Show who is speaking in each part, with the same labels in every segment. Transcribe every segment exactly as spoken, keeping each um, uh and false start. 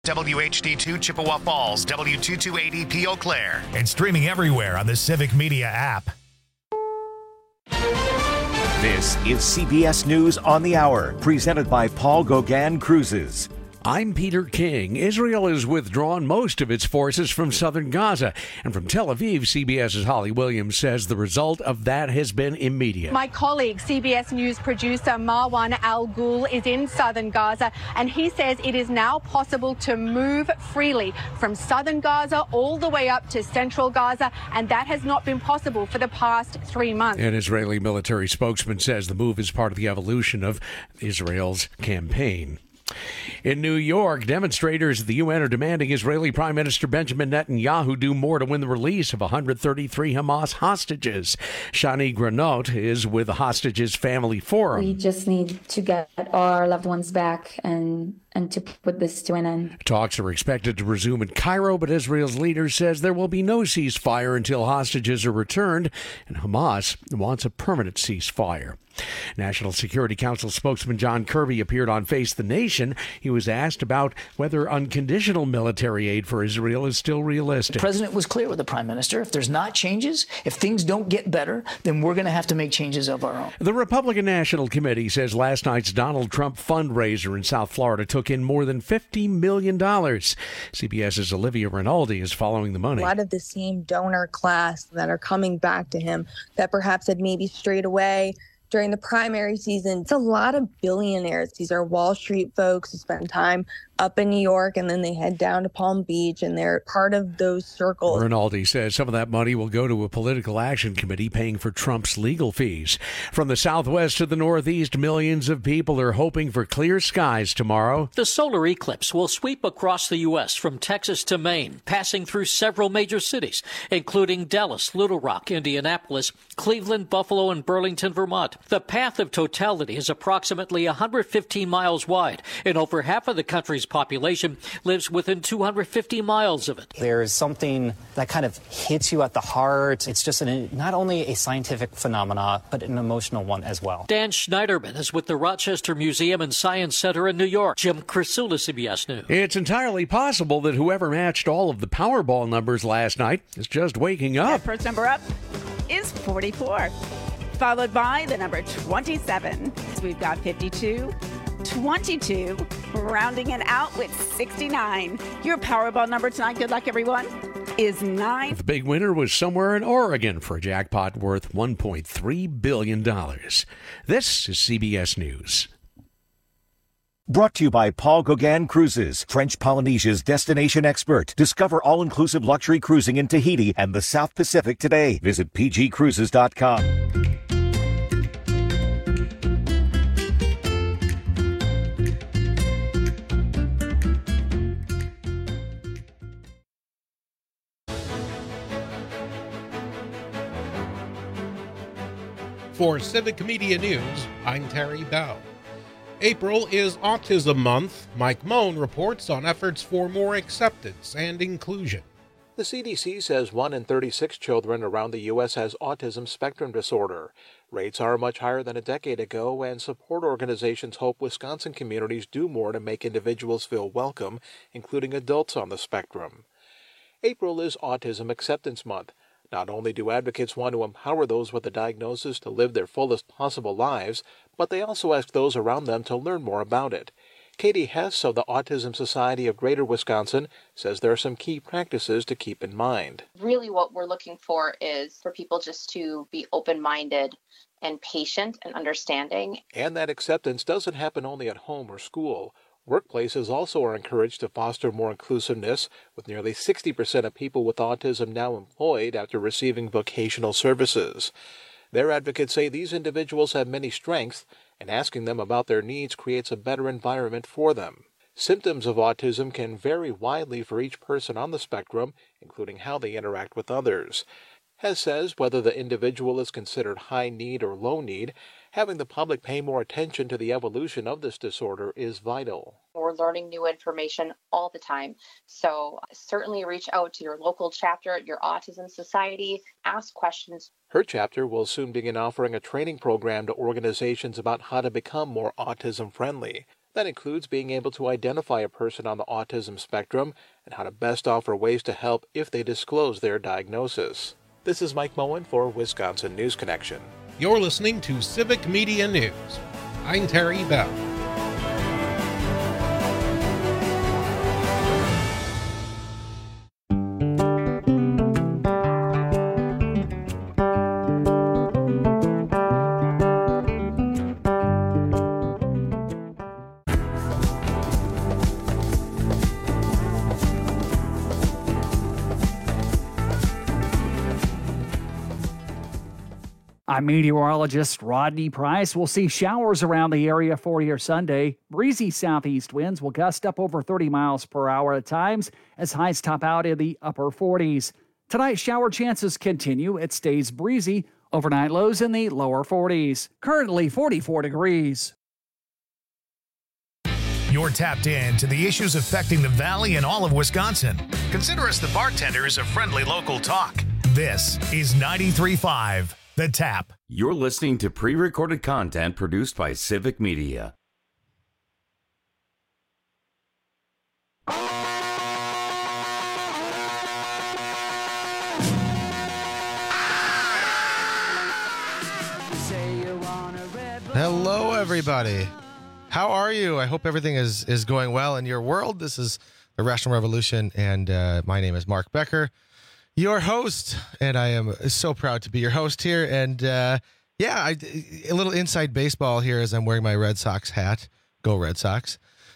Speaker 1: W H D two Chippewa Falls, W two two eight zero P Eau Claire.
Speaker 2: And streaming everywhere on the Civic Media app.
Speaker 3: This is C B S News on the Hour, presented by Paul Gauguin Cruises.
Speaker 4: I'm Peter King. Israel has withdrawn most of its forces from southern Gaza. And from Tel Aviv, CBS's Holly Williams says the result of that has been immediate.
Speaker 5: My colleague, C B S News producer Marwan Al-Ghul, is in southern Gaza, and he says it is now possible to move freely from southern Gaza all the way up to central Gaza, and that has not been possible for the past three months.
Speaker 4: An Israeli military spokesman says the move is part of the evolution of Israel's campaign. In New York, demonstrators at the U N are demanding Israeli Prime Minister Benjamin Netanyahu do more to win the release of one hundred thirty-three Hamas hostages. Shani Granot is with the Hostages Family Forum.
Speaker 6: We just need to get our loved ones back and and to put this to an end.
Speaker 4: Talks are expected to resume in Cairo, but Israel's leader says there will be no ceasefire until hostages are returned, and Hamas wants a permanent ceasefire. National Security Council spokesman John Kirby appeared on Face the Nation. He was asked about whether unconditional military aid for Israel is still realistic.
Speaker 7: The president was clear with the prime minister. If there's not changes, if things don't get better, then we're going to have to make changes of our own.
Speaker 4: The Republican National Committee says last night's Donald Trump fundraiser in South Florida took in more than fifty million dollars. CBS's Olivia Rinaldi is following the money.
Speaker 8: A lot of the same donor class that are coming back to him that perhaps had maybe strayed away during the primary season. It's a lot of billionaires. These are Wall Street folks who spend time up in New York, and then they head down to Palm Beach, and they're part of those circles.
Speaker 4: Rinaldi says some of that money will go to a political action committee paying for Trump's legal fees. From the southwest to the northeast, millions of people are hoping for clear skies tomorrow.
Speaker 9: The solar eclipse will sweep across the U S from Texas to Maine, passing through several major cities, including Dallas, Little Rock, Indianapolis, Cleveland, Buffalo, and Burlington, Vermont. The path of totality is approximately one hundred fifteen miles wide, and over half of the country's population lives within two hundred fifty miles of it.
Speaker 10: There's something that kind of hits you at the heart. It's just an, not only a scientific phenomena, but an emotional one as well.
Speaker 9: Dan Schneiderman is with the Rochester Museum and Science Center in New York. Jim Crisula, C B S News.
Speaker 4: It's entirely possible that whoever matched all of the Powerball numbers last night is just waking up.
Speaker 11: That first number up is forty-four, followed by the number twenty-seven. So we've got fifty-two, twenty-two, rounding it out with sixty-nine. Your Powerball number tonight, good luck everyone, is nine.
Speaker 4: The big winner was somewhere in Oregon for a jackpot worth one point three billion dollars. This is C B S News.
Speaker 3: Brought to you by Paul Gauguin Cruises, French Polynesia's destination expert. Discover all-inclusive luxury cruising in Tahiti and the South Pacific today. Visit p g cruises dot com.
Speaker 12: For Civic Media News, I'm Terry Bell. April is Autism Month. Mike Moan reports on efforts for more acceptance and inclusion.
Speaker 13: The C D C says one in thirty-six children around the U S has autism spectrum disorder. Rates are much higher than a decade ago, and support organizations hope Wisconsin communities do more to make individuals feel welcome, including adults on the spectrum. April is Autism Acceptance Month. Not only do advocates want to empower those with a diagnosis to live their fullest possible lives, but they also ask those around them to learn more about it. Katie Hess of the Autism Society of Greater Wisconsin says there are some key practices to keep in mind.
Speaker 14: Really what we're looking for is for people just to be open-minded and patient and understanding.
Speaker 13: And that acceptance doesn't happen only at home or school. Workplaces also are encouraged to foster more inclusiveness, with nearly sixty percent of people with autism now employed after receiving vocational services. Their advocates say these individuals have many strengths, and asking them about their needs creates a better environment for them. Symptoms of autism can vary widely for each person on the spectrum, including how they interact with others. Hess says whether the individual is considered high need or low need, having the public pay more attention to the evolution of this disorder is vital.
Speaker 14: We're learning new information all the time, so certainly reach out to your local chapter at your Autism Society, ask questions.
Speaker 13: Her chapter will soon begin offering a training program to organizations about how to become more autism-friendly. That includes being able to identify a person on the autism spectrum and how to best offer ways to help if they disclose their diagnosis. This is Mike Moen for Wisconsin News Connection.
Speaker 12: You're listening to Civic Media News. I'm Terry Bell.
Speaker 15: I'm meteorologist Rodney Price. We'll see showers around the area for your Sunday. Breezy southeast winds will gust up over thirty miles per hour at times as highs top out in the upper forties. Tonight, shower chances continue. It stays breezy. Overnight lows in the lower forties. Currently forty-four degrees.
Speaker 2: You're tapped in to the issues affecting the Valley and all of Wisconsin. Consider us the bartenders of friendly local talk. This is ninety-three point five. The Tap.
Speaker 16: You're listening to pre-recorded content produced by Civic Media.
Speaker 17: Hello, everybody. How are you? I hope everything is, is going well in your world. This is the Rational Revolution, and uh, my name is Mark Becker, your host, and I am so proud to be your host here. And uh, yeah, I, a little inside baseball here as I'm wearing my Red Sox hat. Go Red Sox.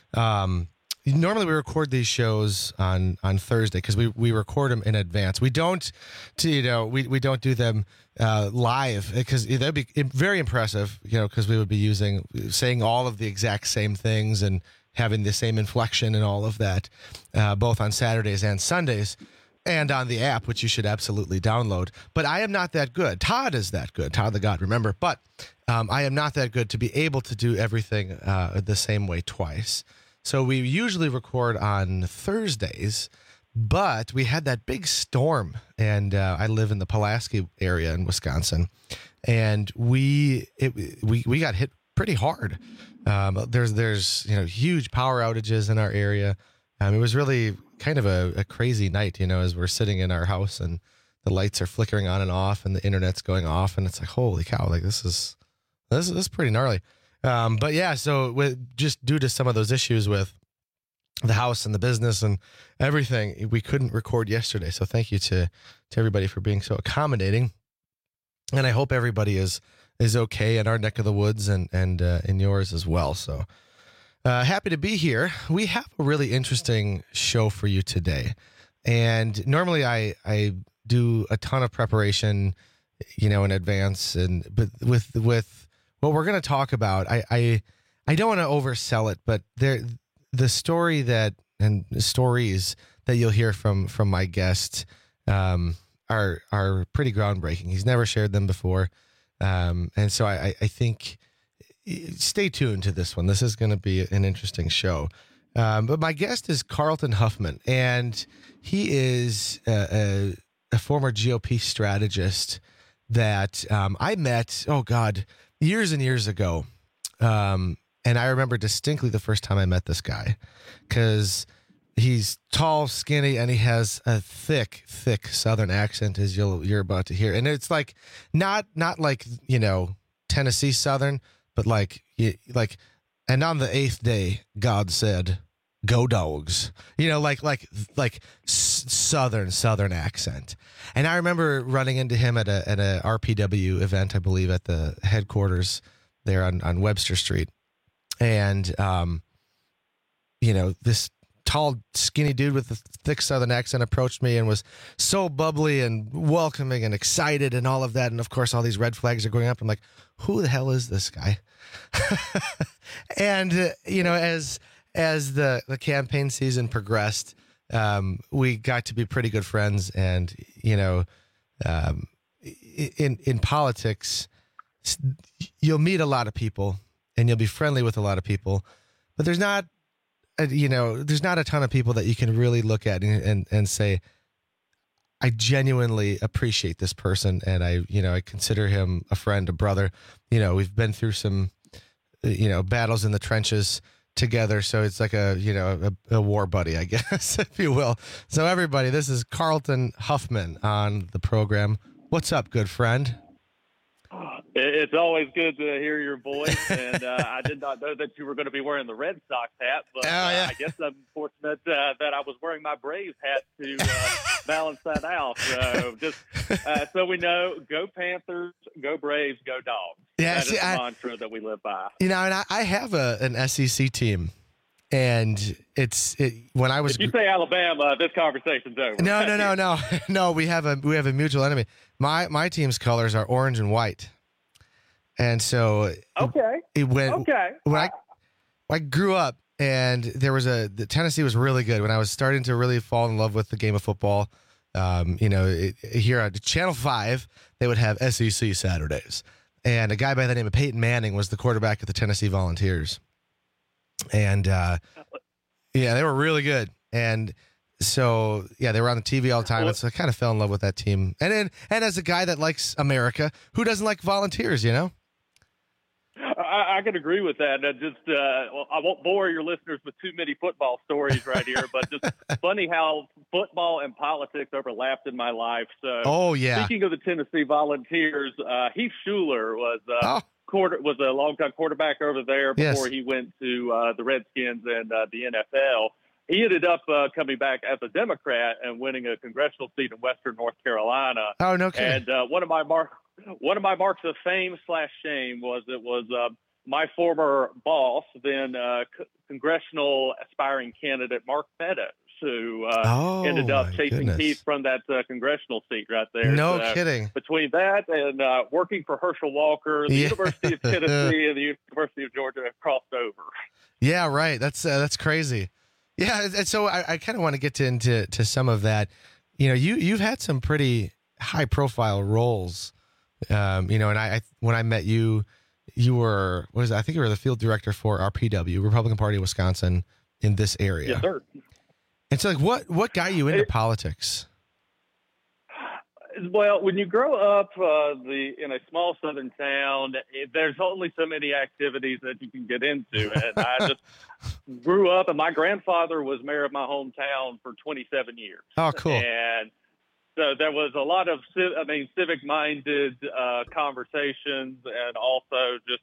Speaker 17: Um, normally we record these shows on, on Thursday because we, we record them in advance. We don't, to, you know, we, we don't do them uh, live because that'd be very impressive, you know, because we would be using, saying all of the exact same things and having the same inflection and all of that, uh, both on Saturdays and Sundays. And on the app, which you should absolutely download. But I am not that good. Todd is that good. Todd the God, remember. But um, I am not that good to be able to do everything uh, the same way twice. So we usually record on Thursdays, but we had that big storm. And uh, I live in the Pulaski area in Wisconsin. And we it, we we got hit pretty hard. Um, there's, there's you know huge power outages in our area. Um, it was really kind of a, a crazy night, you know, as we're sitting in our house and the lights are flickering on and off and the internet's going off. And it's like, holy cow, like this is, this, this is pretty gnarly. Um, but yeah, so with, just due to some of those issues with the house and the business and everything, we couldn't record yesterday. So thank you to, to everybody for being so accommodating. And I hope everybody is, is okay in our neck of the woods and, and uh, in yours as well. So Uh, happy to be here. We have a really interesting show for you today. And normally I, I do a ton of preparation, you know, in advance. And but with with what we're going to talk about, I, I I don't want to oversell it, but there the story that and stories that you'll hear from from my guest um, are are pretty groundbreaking. He's never shared them before, um, and so I, I think. Stay tuned to this one. This is going to be an interesting show. Um, but my guest is Carlton Huffman, and he is a, a, a former G O P strategist that um, I met, oh, God, years and years ago. Um, and I remember distinctly the first time I met this guy because he's tall, skinny, and he has a thick, thick Southern accent, as you'll, you're about to hear. And it's like not not like, you know, Tennessee Southern, but like, like, and on the eighth day, God said, "Go Dogs." You know, like, like, like southern, southern accent. And I remember running into him at a at a R P W event, I believe, at the headquarters there on, on Webster Street. And, um, you know, this tall, skinny dude with a thick southern accent approached me and was so bubbly and welcoming and excited and all of that. And of course, all these red flags are going up. I'm like, who the hell is this guy? and, uh, you know, as as the, the campaign season progressed, um, we got to be pretty good friends. And, you know, um, in in politics, you'll meet a lot of people and you'll be friendly with a lot of people, but there's not, a, you know, there's not a ton of people that you can really look at and, and, and say, I genuinely appreciate this person. And I, you know, I consider him a friend, a brother. You know, we've been through some, you know, battles in the trenches together. So it's like a, you know, a, a war buddy, I guess, if you will. So everybody, this is Carlton Huffman on the program. What's up, good friend?
Speaker 18: It's always good to hear your voice, and uh, I did not know that you were going to be wearing the Red Sox hat, but
Speaker 17: oh, yeah.
Speaker 18: uh, I guess I'm fortunate uh, that I was wearing my Braves hat to uh, balance that out. So just uh, so we know, go Panthers, go Braves, go Dogs.
Speaker 17: Yeah,
Speaker 18: that
Speaker 17: see,
Speaker 18: is the
Speaker 17: I,
Speaker 18: mantra that we live by.
Speaker 17: You know, and I, I have a an S E C team, and it's it, when I was.
Speaker 18: If you say Alabama, this conversation's over.
Speaker 17: No, no, no, no, no. We have a we have a mutual enemy. My my team's colors are orange and white. And so,
Speaker 18: okay,
Speaker 17: it went.
Speaker 18: Okay,
Speaker 17: when I I grew up, and there was a the Tennessee was really good when I was starting to really fall in love with the game of football. Um, you know, it, here on Channel Five, they would have S E C Saturdays, and a guy by the name of Peyton Manning was the quarterback of the Tennessee Volunteers, and uh, yeah, they were really good. And so, yeah, they were on the T V all the time, and so I kind of fell in love with that team. And then, and as a guy that likes America, who doesn't like Volunteers? You know.
Speaker 18: I, I can agree with that. I just, uh, well, I won't bore your listeners with too many football stories right here, but just funny how football and politics overlapped in my life. So,
Speaker 17: oh yeah.
Speaker 18: Speaking of the Tennessee Volunteers, uh, Heath Schuler was uh,
Speaker 17: oh.
Speaker 18: quarter was a longtime quarterback over there before
Speaker 17: yes.
Speaker 18: he went to uh, the Redskins and uh, the N F L. He ended up uh, coming back as a Democrat and winning a congressional seat in Western North Carolina.
Speaker 17: Oh, no kidding.
Speaker 18: And uh, one of my mar- one of my marks of fame slash shame was it was uh, my former boss, then uh, c- congressional aspiring candidate Mark Meadows, who uh,
Speaker 17: oh,
Speaker 18: ended up chasing
Speaker 17: goodness.
Speaker 18: Heath from that uh, congressional seat right there.
Speaker 17: No
Speaker 18: so,
Speaker 17: kidding.
Speaker 18: Between that and uh, working for Herschel Walker, the
Speaker 17: Yeah.
Speaker 18: University of Tennessee and the University of Georgia have crossed over.
Speaker 17: Yeah, right. That's uh, that's crazy. Yeah, and so I, I kind of want to get to, into to some of that. You know, you you've had some pretty high profile roles. Um, you know, and I, I when I met you, you were what is it? I think you were the field director for R P W, Republican Party of Wisconsin, in this area.
Speaker 18: Yes, sir.
Speaker 17: And so, like, what what got you into
Speaker 18: It-
Speaker 17: politics?
Speaker 18: Well, when you grow up uh, the in a small southern town, it, there's only so many activities that you can get into. And I just grew up, and my grandfather was mayor of my hometown for twenty-seven years.
Speaker 17: Oh, cool.
Speaker 18: And so there was a lot of, civ- I mean, civic-minded uh, conversations, and also just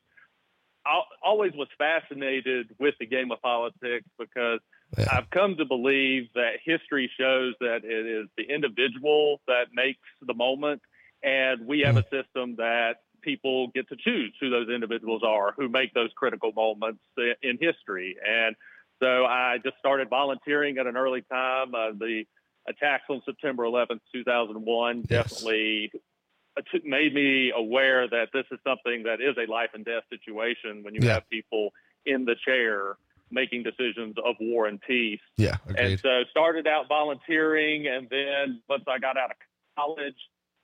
Speaker 18: I always was fascinated with the game of politics because
Speaker 17: Yeah.
Speaker 18: I've come to believe that history shows that it is the individual that makes the moment, and we have a system that people get to choose who those individuals are who make those critical moments in history. And so I just started volunteering at an early time. Uh, the attacks on September eleventh, two thousand one
Speaker 17: Yes.
Speaker 18: definitely made me aware that this is something that is a life and death situation when you
Speaker 17: Yeah.
Speaker 18: have people in the chair making decisions of war and peace.
Speaker 17: Yeah,
Speaker 18: And
Speaker 17: agreed.
Speaker 18: so started out volunteering, and then once I got out of college,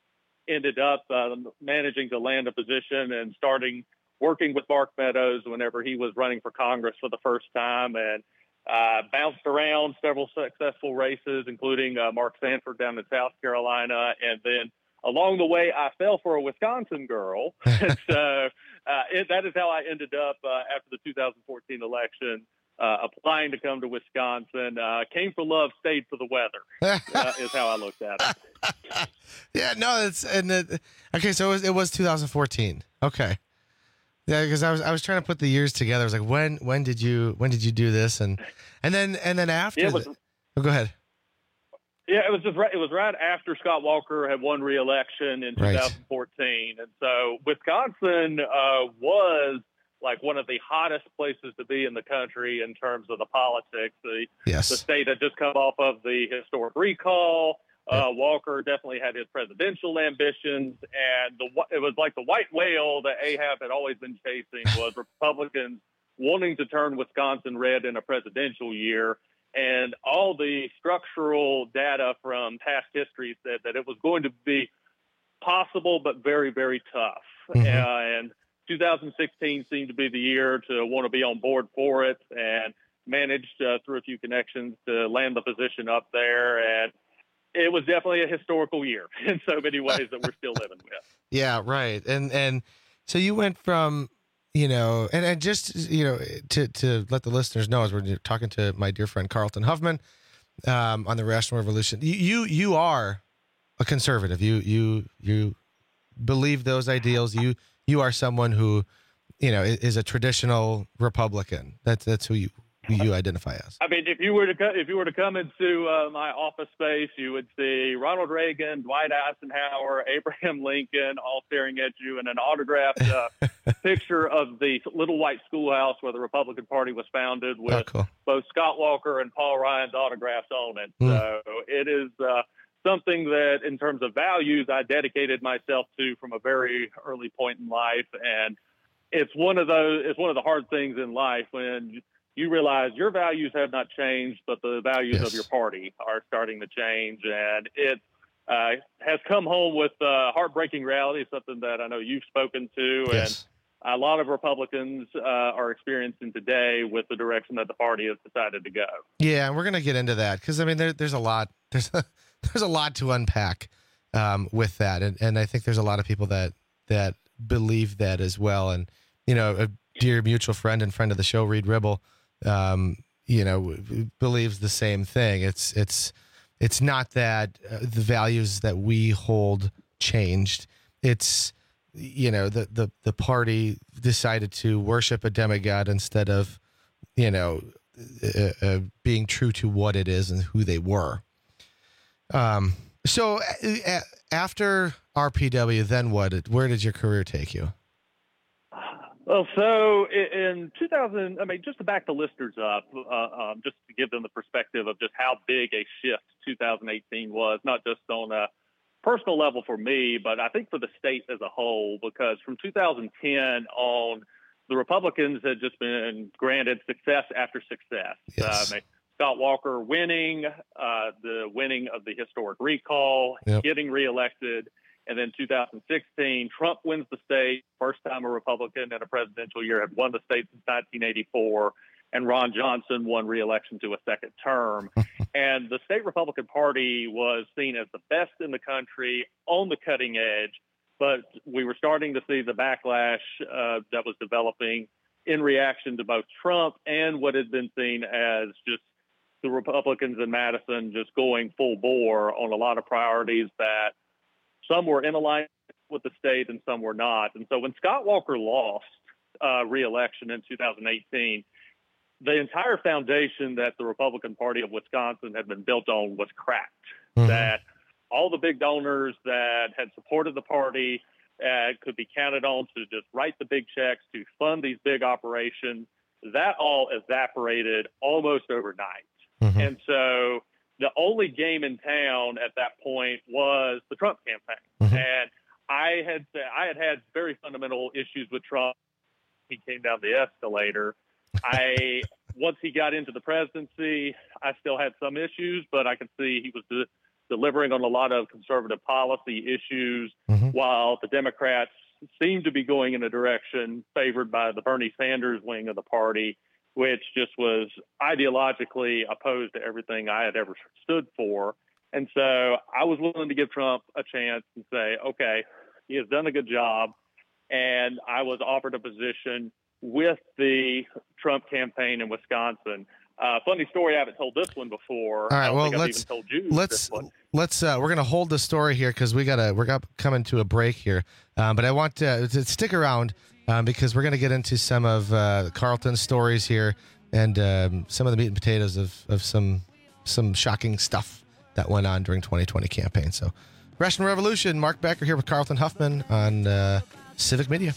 Speaker 18: ended up uh, managing to land a position and starting working with Mark Meadows whenever he was running for Congress for the first time, and uh, bounced around several successful races, including uh, Mark Sanford down in South Carolina. And then along the way, I fell for a Wisconsin girl. And so uh, it, that is how I ended up uh, after the two thousand fourteen election. Uh, applying to come to Wisconsin, uh, came for love, stayed for the weather, uh, is how I looked at it.
Speaker 17: Yeah, no, it's and it, okay. So it was, it was two thousand fourteen. Okay, yeah, because I was I was trying to put the years together. I was like, when when did you when did you do this? And and then and then after.
Speaker 18: Yeah, it was,
Speaker 17: the, oh, go ahead.
Speaker 18: Yeah, it was just right. It was right after Scott Walker had won re-election in
Speaker 17: Right.
Speaker 18: twenty fourteen, and so Wisconsin uh, was like one of the hottest places to be in the country in terms of the politics. The,
Speaker 17: Yes.
Speaker 18: the state had just come off of the historic recall. Uh, Walker definitely had his presidential ambitions, and the it was like the white whale that Ahab had always been chasing was Republicans wanting to turn Wisconsin red in a presidential year. And all the structural data from past history said that it was going to be possible, but very, very tough.
Speaker 17: Mhm.
Speaker 18: Uh, and two thousand sixteen seemed to be the year to want to be on board for it, and managed uh, through a few connections to land the position up there. And it was definitely a historical year in so many ways that we're still living with.
Speaker 17: Yeah, right. And and so you went from you know, and, and just, you know, to, to let the listeners know, as we're talking to my dear friend Carlton Huffman um, on the Rational Revolution, you, you, you are a conservative. You, you, you believe those ideals. You, you are someone who, you know, is a traditional Republican. That's, that's who you, who you identify as.
Speaker 18: I mean, if you were to co- if you were to come into uh, my office space, you would see Ronald Reagan, Dwight Eisenhower, Abraham Lincoln, all staring at you, and an autographed uh, picture of the little white schoolhouse where the Republican Party was founded, with
Speaker 17: oh, cool.
Speaker 18: both Scott Walker and Paul Ryan's autographs on it.
Speaker 17: Mm.
Speaker 18: So it is uh, something that, in terms of values, I dedicated myself to from a very early point in life, and it's one of those. It's one of the hard things in life when you realize your values have not changed, but the values
Speaker 17: yes.
Speaker 18: of your party are starting to change. And it uh, has come home with uh, heartbreaking reality, something that I know you've spoken to.
Speaker 17: Yes.
Speaker 18: And a lot of Republicans uh, are experiencing today with the direction that the party has decided to go.
Speaker 17: Yeah, and we're going to get into that because, I mean, there, there's a lot there's a, there's a lot to unpack um, with that. And, and I think there's a lot of people that, that believe that as well. And, you know, a dear mutual friend and friend of the show, Reed Ribble, um, you know, believes the same thing. It's, it's, it's not that uh, the values that we hold changed. It's, you know, the, the, the party decided to worship a demigod instead of, you know, uh, uh, being true to what it is and who they were. Um, so uh, after R P W, then what, did, where did your career take you?
Speaker 18: Well, so in two thousand, I mean, just to back the listeners up, uh, um, just to give them the perspective of just how big a shift two thousand eighteen was, not just on a personal level for me, but I think for the state as a whole, because from two thousand ten on, the Republicans had just been granted success after success.
Speaker 17: Yes.
Speaker 18: Uh, I mean, Scott Walker winning, uh, the winning of the historic recall,
Speaker 17: yep.
Speaker 18: getting reelected. And then two thousand sixteen, Trump wins the state. First time a Republican in a presidential year had won the state since nineteen eighty-four. And Ron Johnson won re-election to a second term. And the state Republican Party was seen as the best in the country, on the cutting edge. But we were starting to see the backlash uh, that was developing in reaction to both Trump and what had been seen as just the Republicans in Madison just going full bore on a lot of priorities that some were in alignment with the state and some were not. And so when Scott Walker lost uh, re-election in two thousand eighteen, the entire foundation that the Republican Party of Wisconsin had been built on was cracked. Mm-hmm. That all the big donors that had supported the party uh, could be counted on to just write the big checks to fund these big operations. That all evaporated almost overnight. Mm-hmm. And so the only game in town at that point was the Trump campaign. Mm-hmm. And I had I had had very fundamental issues with Trump. He came down the escalator. I once he got into the presidency, I still had some issues, but I could see he was de- delivering on a lot of conservative policy issues, mm-hmm. while the Democrats seemed to be going in a direction favored by the Bernie Sanders wing of the party, which just was ideologically opposed to everything I had ever stood for. And so I was willing to give Trump a chance and say, okay, he has done a good job. And I was offered a position with the Trump campaign in Wisconsin. Uh, funny story, I haven't told this one before.
Speaker 17: All right,
Speaker 18: I don't
Speaker 17: well,
Speaker 18: think I've
Speaker 17: let's,
Speaker 18: even told you
Speaker 17: let's,
Speaker 18: this one.
Speaker 17: let's, uh, we're going to hold the story here because we got to, we're got coming to a break here. Um, but I want to, to stick around um, because we're going to get into some of uh, Carlton's stories here and um, some of the meat and potatoes of, of some, some shocking stuff that went on during twenty twenty campaign. So Rational Revolution, Mark Becker here with Carlton Huffman on uh, Civic Media.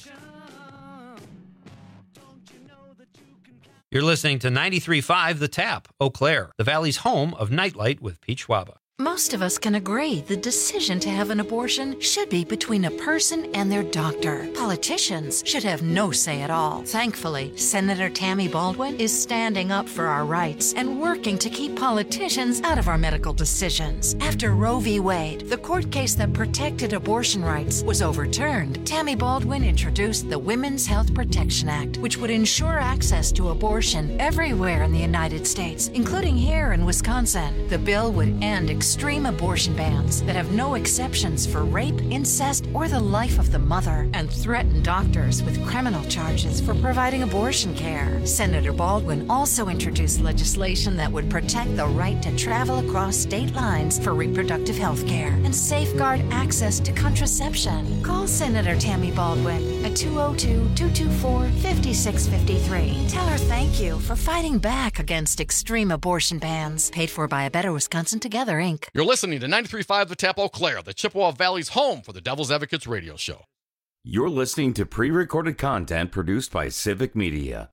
Speaker 19: You're listening to ninety-three point five The Tap, Eau Claire, the Valley's home of Nightlight with Pete Schwaba.
Speaker 20: Most of us can agree the decision to have an abortion should be between a person and their doctor. Politicians should have no say at all. Thankfully, Senator Tammy Baldwin is standing up for our rights and working to keep politicians out of our medical decisions. After Roe v. Wade, the court case that protected abortion rights, was overturned, Tammy Baldwin introduced the Women's Health Protection Act, which would ensure access to abortion everywhere in the United States, including here in Wisconsin. The bill would end extreme extreme abortion bans that have no exceptions for rape, incest, or the life of the mother, and threaten doctors with criminal charges for providing abortion care. Senator Baldwin also introduced legislation that would protect the right to travel across state lines for reproductive health care and safeguard access to contraception. Call Senator Tammy Baldwin at two oh two, two two four, five six five three. Tell her thank you for fighting back against extreme abortion bans. Paid for by A Better Wisconsin Together, Incorporated.
Speaker 21: You're listening to ninety-three point five The Tap Eau Claire, the Chippewa Valley's home for the Devil's Advocates radio show.
Speaker 16: You're listening to pre-recorded content produced by Civic Media.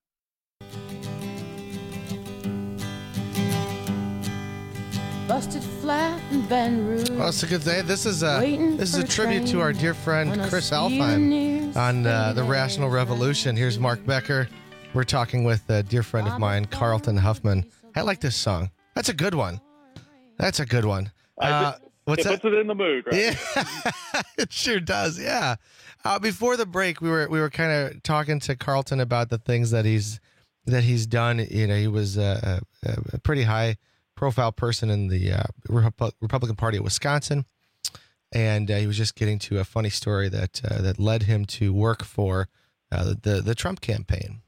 Speaker 22: Busted flat in Baton Rouge.
Speaker 17: Well, it's a good day. This is a this is a tribute to our dear friend Chris Alfheim on uh, the Rational Revolution. Here's Mark Becker. We're talking with a dear friend of mine, Carlton Huffman. I like this song. That's a good one. That's a good one. Uh, what's
Speaker 18: it
Speaker 17: that?
Speaker 18: puts it in the mood, right?
Speaker 17: Yeah, it sure does. Yeah. Uh, before the break, we were we were kind of talking to Carlton about the things that he's that he's done. You know, he was a, a, a pretty high profile person in the uh, Repu- Republican Party of Wisconsin, and uh, he was just getting to a funny story that uh, that led him to work for uh, the the Trump campaign.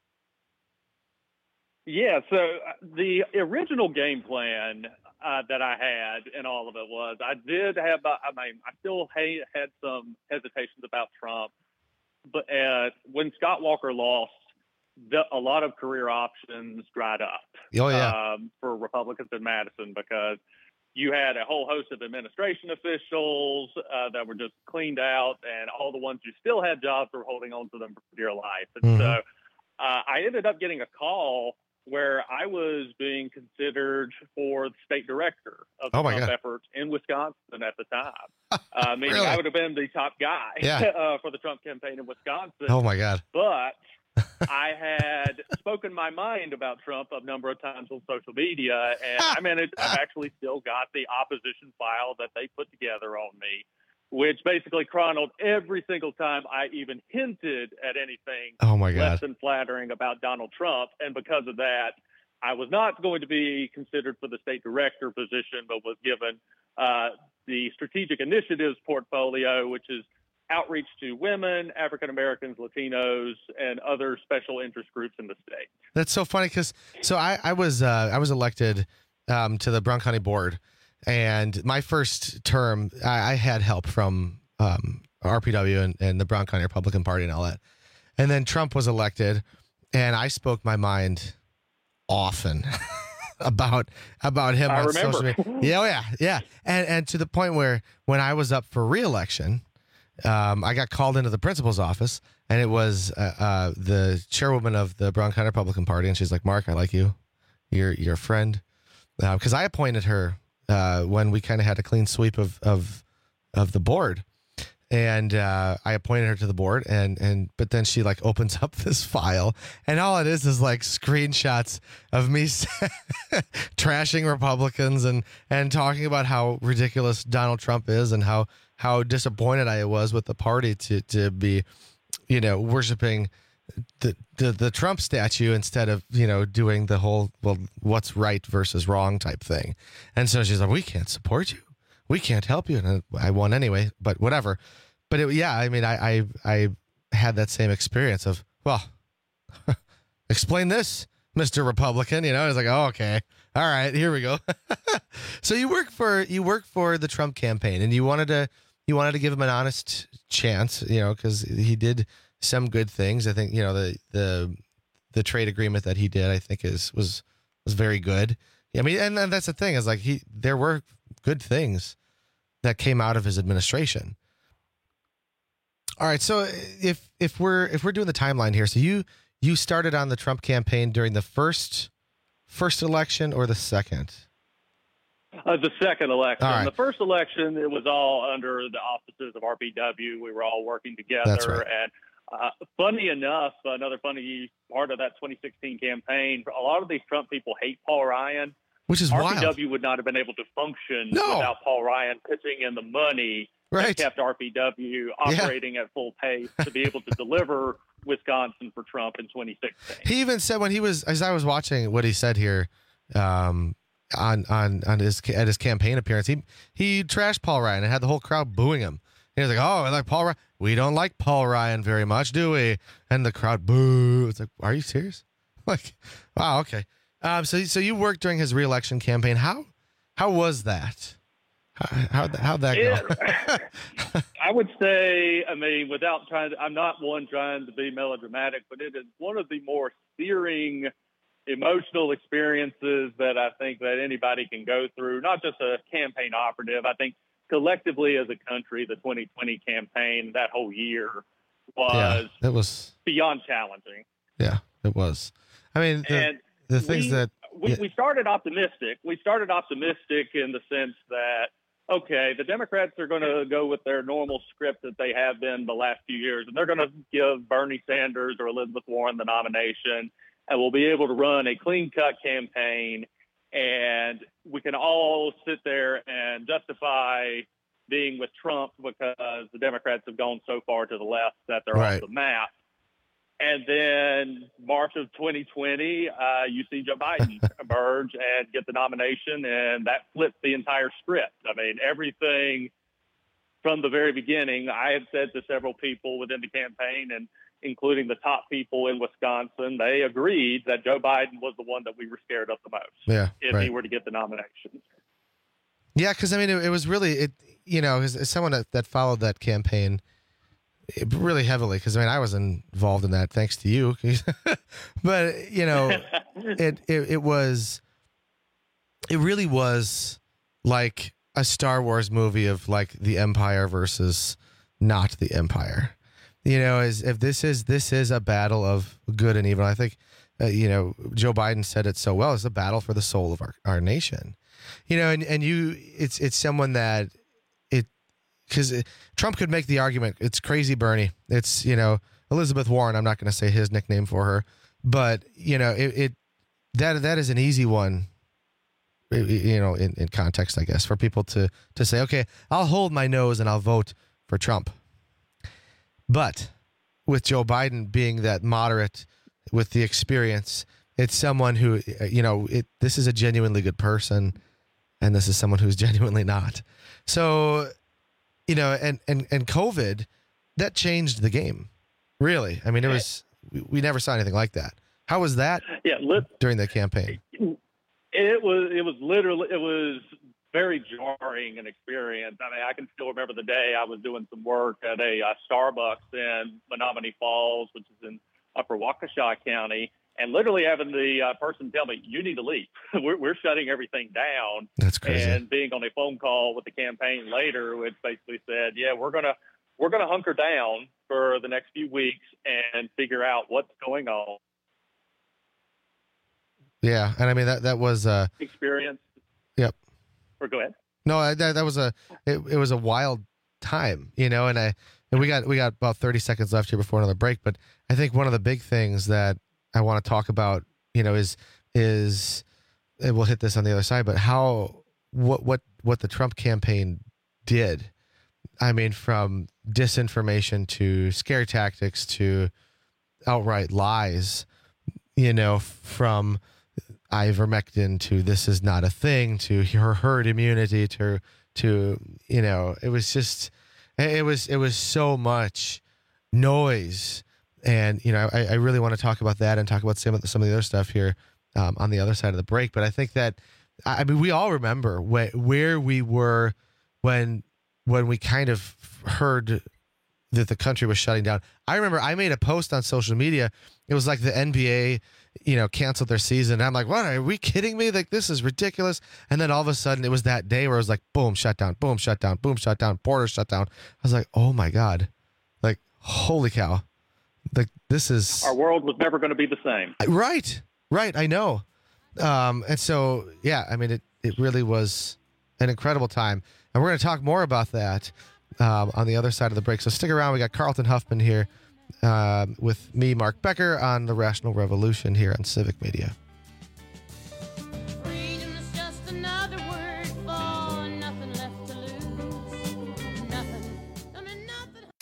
Speaker 18: Yeah, so the original game plan uh, that I had in all of it was I did have, I mean, I still ha- had some hesitations about Trump, but uh, when Scott Walker lost, the, a lot of career options dried up
Speaker 17: oh, yeah.
Speaker 18: um, for Republicans in Madison because you had a whole host of administration officials uh, that were just cleaned out, and all the ones who still had jobs were holding on to them for dear life. And
Speaker 17: Mm-hmm.
Speaker 18: so uh, I ended up getting a call where I was being considered for the state director of the
Speaker 17: Oh, my
Speaker 18: Trump
Speaker 17: God.
Speaker 18: efforts in Wisconsin at the time. Uh, meaning
Speaker 17: Really?
Speaker 18: I would have been the top guy
Speaker 17: Yeah.
Speaker 18: uh, for the Trump campaign in Wisconsin.
Speaker 17: Oh my God!
Speaker 18: But I had spoken my mind about Trump a number of times on social media, and I mean, it, I've actually still got the opposition file that they put together on me, which basically chronicled every single time I even hinted at anything
Speaker 17: Oh my God!
Speaker 18: less than flattering about Donald Trump. And because of that, I was not going to be considered for the state director position, but was given uh, the strategic initiatives portfolio, which is outreach to women, African Americans, Latinos, and other special interest groups in the state.
Speaker 17: That's so funny because so I, I was uh, I was elected um, to the Brown County Board, and my first term I, I had help from um, R P W and, and the Brown County Republican Party and all that, and then Trump was elected, and I spoke my mind often about about him
Speaker 18: I
Speaker 17: on
Speaker 18: remember.
Speaker 17: social media. Yeah, oh yeah, yeah, and and to the point where when I was up for re-election. Um, I got called into the principal's office, and it was uh, uh, the chairwoman of the Brown County Republican Party, and she's like, "Mark, I like you. You're you're a friend," because uh, I appointed her uh, when we kind of had a clean sweep of of of the board, and uh, I appointed her to the board, and and but then she like opens up this file, and all it is is like screenshots of me trashing Republicans and and talking about how ridiculous Donald Trump is and how. how disappointed I was with the party to to be, you know, worshiping the, the the Trump statue instead of, you know, doing the whole, well, what's right versus wrong type thing. And so she's like, we can't support you. We can't help you. And I won anyway, but whatever. But it, yeah, I mean, I, I, I had that same experience of, well, explain this, Mister Republican, you know, I was like, oh, okay. All right, here we go. So you work for, you work for the Trump campaign, and you wanted to, You wanted to give him an honest chance, you know, because he did some good things. I think, you know, the the the trade agreement that he did, I think, is was was very good. I mean, and, and that's the thing is like he there were good things that came out of his administration. All right, so if if we're if we're doing the timeline here, so you you started on the Trump campaign during the first first election or the second?
Speaker 18: Uh, the second election.
Speaker 17: All right.
Speaker 18: The first election, it was all under the auspices of R P W. We were all working together.
Speaker 17: That's right.
Speaker 18: And uh, funny enough, another funny part of that twenty sixteen campaign, a lot of these Trump people hate Paul Ryan.
Speaker 17: Which is
Speaker 18: R P W
Speaker 17: wild.
Speaker 18: would not have been able to function
Speaker 17: No.
Speaker 18: without Paul Ryan pitching in the money
Speaker 17: Right.
Speaker 18: that kept R P W operating at full pace to be able to deliver Wisconsin for Trump in twenty sixteen.
Speaker 17: He even said when he was, as I was watching what he said here, um, on on on his at his campaign appearance. He he trashed Paul Ryan and had the whole crowd booing him. He was like, "Oh, I like Paul Ryan. We don't like Paul Ryan very much, do we?" And the crowd boo. It's like, "Are you serious?" Like, wow, okay. Um, so so you worked during his reelection campaign. How how was that? How how'd, how'd that go?
Speaker 18: I would say, I mean, without trying to, I'm not one trying to be melodramatic, but it is one of the more searing emotional experiences that I think that anybody can go through, not just a campaign operative. I think collectively as a country, the twenty twenty campaign, that whole year was,
Speaker 17: yeah, it was
Speaker 18: beyond challenging.
Speaker 17: Yeah, it was. I mean, the,
Speaker 18: and
Speaker 17: the things
Speaker 18: we,
Speaker 17: that...
Speaker 18: We,
Speaker 17: yeah.
Speaker 18: we started optimistic. We started optimistic in the sense that, okay, the Democrats are going to go with their normal script that they have been the last few years, and they're going to give Bernie Sanders or Elizabeth Warren the nomination, and we'll be able to run a clean-cut campaign, and we can all sit there and justify being with Trump because the Democrats have gone so far to the left that they're
Speaker 17: Right.
Speaker 18: off the map. And then March of twenty twenty, uh, you see Joe Biden emerge and get the nomination, and that flipped the entire script. I mean, everything from the very beginning, I had said to several people within the campaign, and including the top people in Wisconsin, they agreed that Joe Biden was the one that we were scared of the most
Speaker 17: Yeah,
Speaker 18: if
Speaker 17: right.
Speaker 18: he were to get the nomination.
Speaker 17: Yeah, because I mean, it, it was really, it. you know, as, as someone that, that followed that campaign it, really heavily, because I mean, I was involved in that thanks to you. But you know, it, it it was, it really was like a Star Wars movie of like the Empire versus not the Empire. You know, as if this is this is a battle of good and evil. I think, uh, you know, Joe Biden said it so well. It's a battle for the soul of our, our nation. You know, and, and you, it's it's someone that it, because Trump could make the argument, it's crazy Bernie. It's, you know, Elizabeth Warren. I'm not going to say his nickname for her, but you know, it, it that that is an easy one. You know, in, in context, I guess, for people to to say, okay, I'll hold my nose and I'll vote for Trump. But with Joe Biden being that moderate with the experience, it's someone who, you know, it, this is a genuinely good person, and this is someone who's genuinely not. So, you know, and, and, and COVID, that changed the game, really. I mean, it was, we, we never saw anything like that. How was that
Speaker 18: yeah, li-
Speaker 17: during the campaign?
Speaker 18: It was, it was literally, it was very jarring an experience. I mean, I can still remember the day I was doing some work at a uh, Starbucks in Menominee Falls, which is in Upper Waukesha County, and literally having the uh, person tell me, you need to leave. we're, we're shutting everything down.
Speaker 17: That's crazy.
Speaker 18: And being on a phone call with the campaign later, which basically said, yeah, we're going to, we're going to hunker down for the next few weeks and figure out what's going on.
Speaker 17: Yeah. And I mean, that, that was, uh,
Speaker 18: Experience.
Speaker 17: Yep.
Speaker 18: Or go ahead.
Speaker 17: No, that that was a it, it was a wild time, you know, and I and we got we got about thirty seconds left here before another break, but I think one of the big things that I want to talk about, you know, is is and we'll hit this on the other side, but how what what what the Trump campaign did. I mean, from disinformation to scare tactics to outright lies, you know, from ivermectin to this is not a thing to her herd immunity to to you know it was just it was it was so much noise, and you know I, I really want to talk about that and talk about some of the, some of the other stuff here um, on the other side of the break. But I think that I mean we all remember wh- where we were when when we kind of heard that the country was shutting down. I remember I made a post on social media. It was like the N B A, you know, canceled their season. And I'm like, what? Are we kidding me? Like, this is ridiculous. And then all of a sudden it was that day where it was like, boom, shut down, boom, shut down, boom, shut down, border shut down. I was like, oh my God. Like, holy cow. Like, this is...
Speaker 18: Our world was never going to be the same.
Speaker 17: Right. Right. I know. Um, and so, yeah, I mean, it, it really was an incredible time. And we're going to talk more about that um, on the other side of the break. So stick around. We got Carlton Huffman here uh, with me, Mark Becker, on The Rational Revolution here on Civic Media.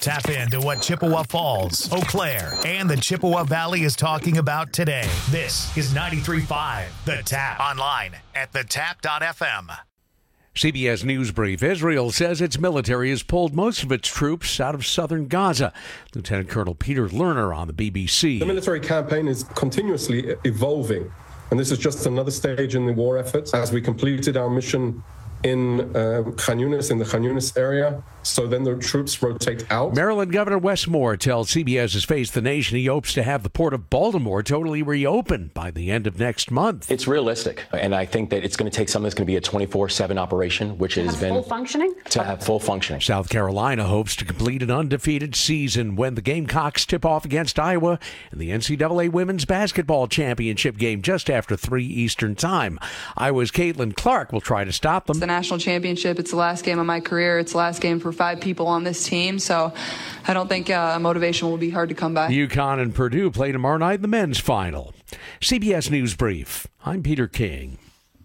Speaker 2: Tap into what Chippewa Falls, Eau Claire, and the Chippewa Valley is talking about today. This is ninety-three point five The Tap. Online at the tap dot f m.
Speaker 4: C B S News Brief. Israel says its military has pulled most of its troops out of southern Gaza. Lieutenant Colonel Peter Lerner on the B B C.
Speaker 1: The military campaign is continuously evolving, and this is just another stage in the war effort as we completed our mission in um, Khan Yunis, in the Khan Yunis area. So then the troops rotate out.
Speaker 4: Maryland Governor Wes Moore tells C B S's Face the Nation he hopes to have the Port of Baltimore totally reopened by the end of next month.
Speaker 5: It's realistic, and I think that it's going to take something that's going to be a twenty-four seven operation, which has been
Speaker 23: full functioning.
Speaker 5: To have full functioning.
Speaker 4: South Carolina hopes to complete an undefeated season when the Gamecocks tip off against Iowa in the N C double A Women's Basketball Championship game just after three Eastern Time. Iowa's Caitlin Clark will try to stop them.
Speaker 24: It's the national championship. It's the last game of my career. It's the last game for five people on this team, so I don't think uh, motivation will be hard to come by.
Speaker 4: UConn and Purdue play tomorrow night in the men's final. C B S News Brief. I'm Peter King.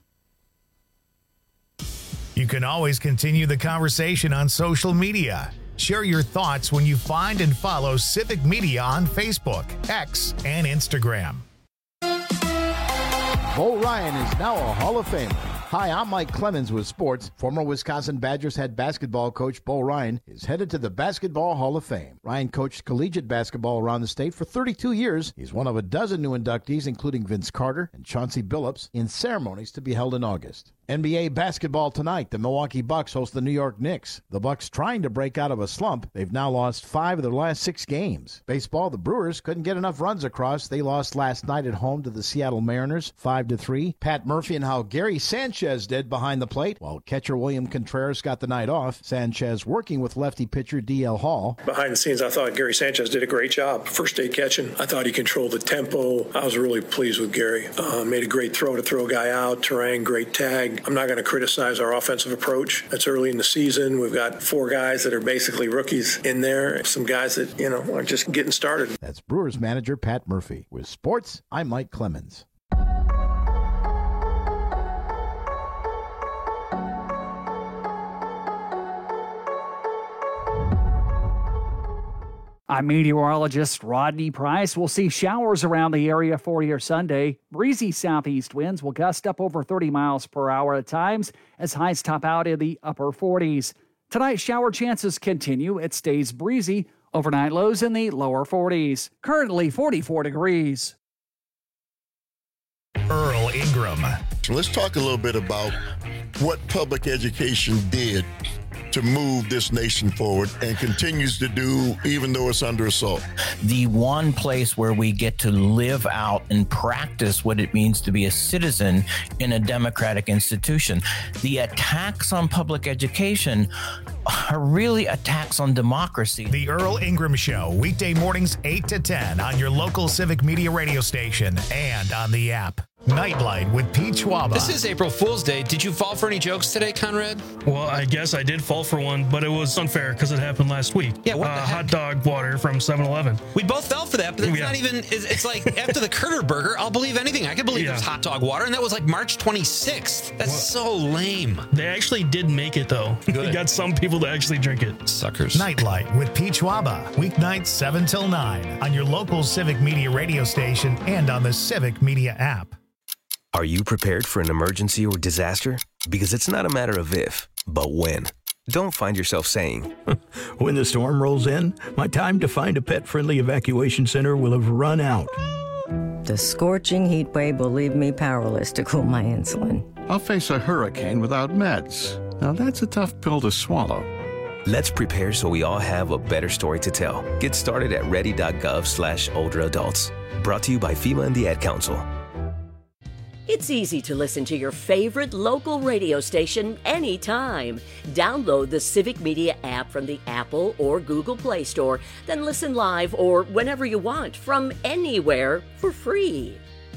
Speaker 2: You can always continue the conversation on social media. Share your thoughts when you find and follow Civic Media on Facebook, X, and Instagram.
Speaker 25: Bo Ryan is now a Hall of Famer. Hi, I'm Mike Clemens with sports. Former Wisconsin Badgers head basketball coach Bo Ryan is headed to the Basketball Hall of Fame. Ryan coached collegiate basketball around the state for thirty-two years. He's one of a dozen new inductees, including Vince Carter and Chauncey Billups, in ceremonies to be held in August. N B A basketball tonight. The Milwaukee Bucks host the New York Knicks. The Bucks trying to break out of a slump. They've now lost five of their last six games. Baseball, the Brewers couldn't get enough runs across. They lost last night at home to the Seattle Mariners, five to three. Pat Murphy and how Gary Sanchez did behind the plate, while catcher William Contreras got the night off. Sanchez working with lefty pitcher D L Hall.
Speaker 26: Behind the scenes, I thought Gary Sanchez did a great job. First day catching, I thought he controlled the tempo. I was really pleased with Gary. Uh, made a great throw to throw a guy out. Terang, great tag. I'm not going to criticize our offensive approach. It's early in the season. We've got four guys that are basically rookies in there. Some guys that, you know, are just getting started.
Speaker 25: That's Brewers manager Pat Murphy. With sports, I'm Mike Clemens.
Speaker 15: I'm meteorologist Rodney Price. We'll see showers around the area for your Sunday. Breezy southeast winds will gust up over thirty miles per hour at times as highs top out in the upper forties. Tonight, shower chances continue. It stays breezy. Overnight lows in the lower forties. Currently forty-four degrees.
Speaker 2: Earl Ingram.
Speaker 27: Let's talk a little bit about what public education did to move this nation forward and continues to do even though it's under assault.
Speaker 28: The one place where we get to live out and practice what it means to be a citizen in a democratic institution. The attacks on public education are really attacks on democracy.
Speaker 2: The Earl Ingram Show, weekday mornings eight to ten on your local Civic Media radio station and on the app. Nightlight with Pete Schwaba.
Speaker 29: This is April Fool's Day. Did you fall for any jokes today, Conrad?
Speaker 30: Well, I guess I did fall for one, but it was unfair because it happened last week.
Speaker 29: Yeah, what
Speaker 30: uh,
Speaker 29: the
Speaker 30: hot dog water from seven eleven.
Speaker 29: We both fell for that, but it's
Speaker 30: yeah.
Speaker 29: not even, it's, it's like after the Kurter Burger, I'll believe anything. I could believe yeah. it was hot dog water, and that was like March twenty-sixth. That's well, so lame.
Speaker 30: They actually did make it, though. They got some people to actually drink it.
Speaker 29: Suckers.
Speaker 2: Nightlight with Pete Schwaba, weeknights seven till nine on your local Civic Media radio station and on the Civic Media app.
Speaker 31: Are you prepared for an emergency or disaster? Because it's not a matter of if, but when. Don't find yourself saying,
Speaker 32: when the storm rolls in, my time to find a pet-friendly evacuation center will have run out.
Speaker 33: The scorching heat wave will leave me powerless to cool my insulin.
Speaker 34: I'll face a hurricane without meds. Now that's a tough pill to swallow.
Speaker 31: Let's prepare so we all have a better story to tell. Get started at ready.gov slash older adults. Brought to you by FEMA and the Ad Council.
Speaker 35: It's easy to listen to your favorite local radio station anytime. Download the Civic Media app from the Apple or Google Play Store, then listen live or whenever you want from anywhere for free.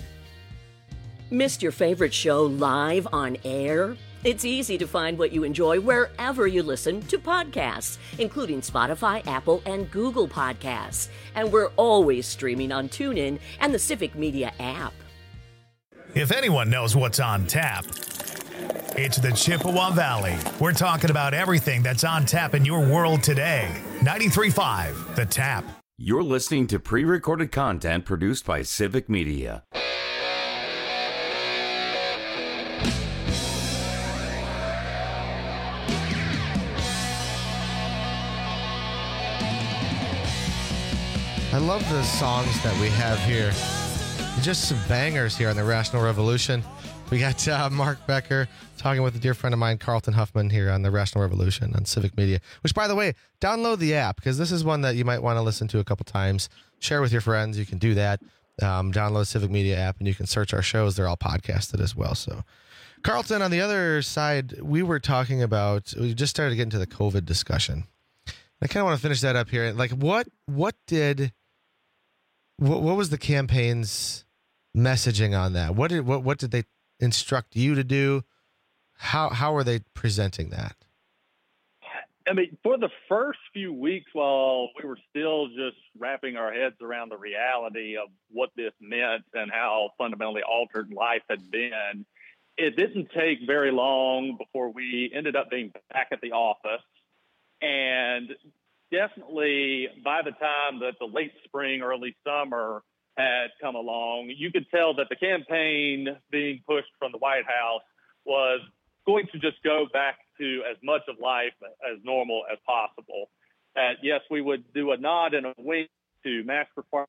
Speaker 35: Missed your favorite show live on air? It's easy to find what you enjoy wherever you listen to podcasts, including Spotify, Apple, and Google Podcasts. And we're always streaming on TuneIn and the Civic Media app.
Speaker 2: If anyone knows what's on tap, It's the Chippewa Valley. We're talking about everything that's on tap in your world today. ninety-three point five, The Tap.
Speaker 3: You're listening to pre-recorded content produced by Civic Media.
Speaker 17: I love the songs that we have here. Just some bangers here on the Rational Revolution. We got uh, Mark Becker talking with a dear friend of mine, Carlton Huffman, here on the Rational Revolution on Civic Media. Which, by the way, download the app, because this is one that you might want to listen to a couple times. Share with your friends. You can do that. Um, download Civic Media app, and you can search our shows. They're all podcasted as well. So, Carlton, on the other side, we were talking about, we just started to get into the COVID discussion. I kind of want to finish that up here. Like, what, what did... What what was the campaign's messaging on that? What did what what did they instruct you to do? How how were they presenting that?
Speaker 18: I mean, for the first few weeks, while we were still just wrapping our heads around the reality of what this meant and how fundamentally altered life had been, it didn't take very long before we ended up being back at the office. And definitely by the time that the late spring, early summer had come along, you could tell that the campaign being pushed from the White House was going to just go back to as much of life as normal as possible. That yes, we would do a nod and a wink to mask requirements,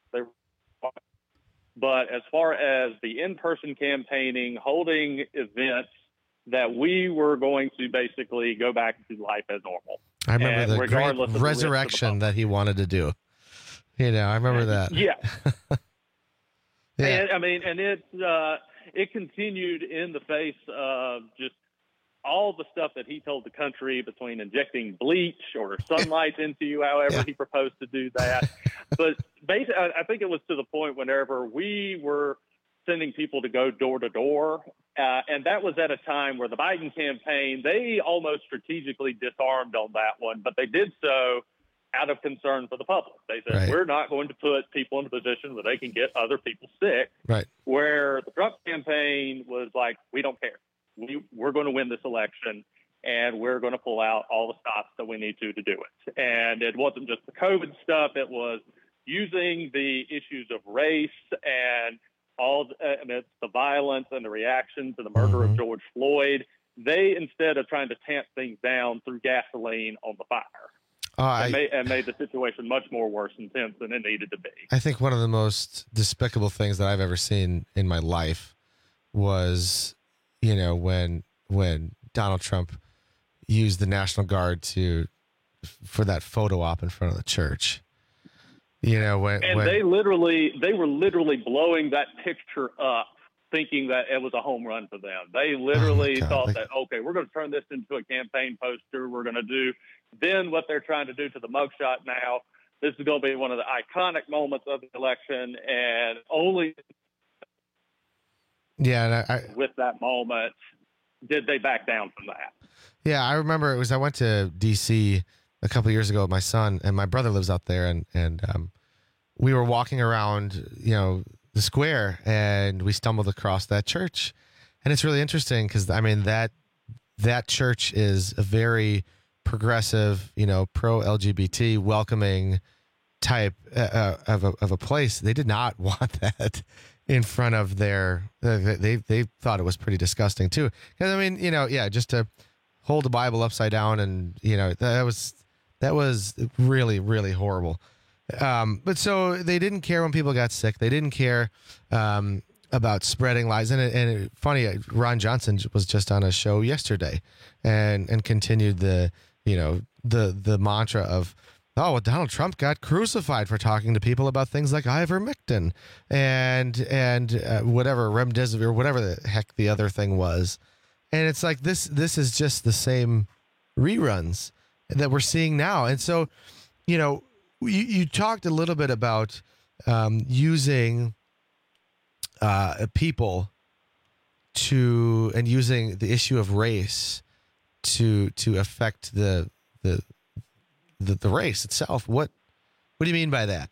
Speaker 18: but as far as the in-person campaigning, holding events, that we were going to basically go back to life as normal.
Speaker 17: I remember
Speaker 18: and
Speaker 17: the great resurrection that he wanted to do. You know, I remember that.
Speaker 18: Yeah.
Speaker 17: yeah.
Speaker 18: And, I mean, and it, uh, it continued in the face of just all the stuff that he told the country, between injecting bleach or sunlight into you, however yeah. he proposed to do that. But basically, I think it was to the point whenever we were sending people to go door to door. Uh, and that was at a time where the Biden campaign, they almost strategically disarmed on that one, but they did so out of concern for the public. They said, right. we're not going to put people in a position where they can get other people sick.
Speaker 17: Right.
Speaker 18: Where the Trump campaign was like, we don't care. We, we're going to win this election, and we're going to pull out all the stops that we need to to do it. And it wasn't just the COVID stuff. It was using the issues of race and all uh, amidst the violence and the reaction to the murder mm-hmm. of George Floyd. They, instead of trying to tamp things down, threw gasoline on the fire.
Speaker 17: Oh, I,
Speaker 18: and, made, and made the situation much more worse and tense than it needed to be.
Speaker 17: I think one of the most despicable things that I've ever seen in my life was, you know, when when Donald Trump used the National Guard to for that photo op in front of the church. You know, when
Speaker 18: and
Speaker 17: when,
Speaker 18: they literally they were literally blowing that picture up, thinking that it was a home run for them. They literally
Speaker 17: oh
Speaker 18: thought
Speaker 17: like,
Speaker 18: that, okay, we're going to turn this into a campaign poster. We're going to do then what they're trying to do to the mugshot now. This is going to be one of the iconic moments of the election, and only
Speaker 17: yeah, and I,
Speaker 18: with that moment did they back down from that.
Speaker 17: Yeah, I remember it was I went to D C a couple of years ago with my son, and my brother lives out there, and and um, we were walking around, you know, the square, and we stumbled across that church, and it's really interesting because I mean that that church is a very progressive, you know, pro L G B T, welcoming type uh, of a, of a place. They did not want that in front of their. Uh, they they thought it was pretty disgusting too. Because I mean, you know, yeah, just to hold the Bible upside down, and you know, that was. That was really, really horrible. Um, but so they didn't care when people got sick. They didn't care um, about spreading lies. And, it, and it, funny, Ron Johnson was just on a show yesterday and and continued the, you know, the the mantra of, oh, well, Donald Trump got crucified for talking to people about things like ivermectin and and uh, whatever, remdesivir, whatever the heck the other thing was. And it's like this this is just the same reruns that we're seeing now. And so, you know, you, you talked a little bit about um, using uh, people to and using the issue of race to to affect the the the, the race itself. What what do you mean by that?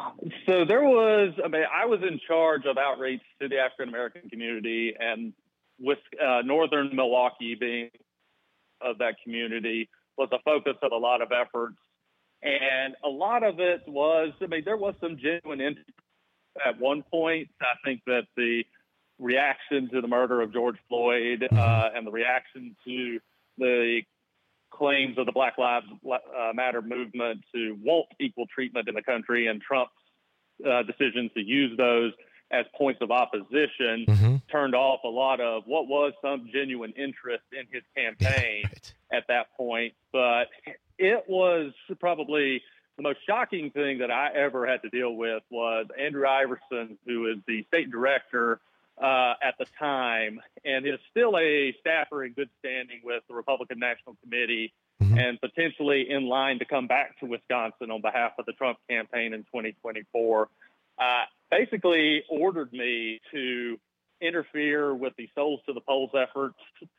Speaker 18: So there was, I mean, I was in charge of outreach to the African American community, and with uh, northern Milwaukee being of that community was a focus of a lot of efforts. And a lot of it was, I mean, there was some genuine interest at one point. I think that the reaction to the murder of George Floyd uh, and the reaction to the claims of the Black Lives Matter movement to want equal treatment in the country and Trump's uh, decision to use those as points of opposition mm-hmm. turned off a lot of what was some genuine interest in his campaign right. at that point. But it was probably the most shocking thing that I ever had to deal with was Andrew Iverson, who is the state director uh, at the time and is still a staffer in good standing with the Republican National Committee mm-hmm. and potentially in line to come back to Wisconsin on behalf of the Trump campaign in twenty twenty-four. Uh, basically ordered me to interfere with the Souls to the Polls efforts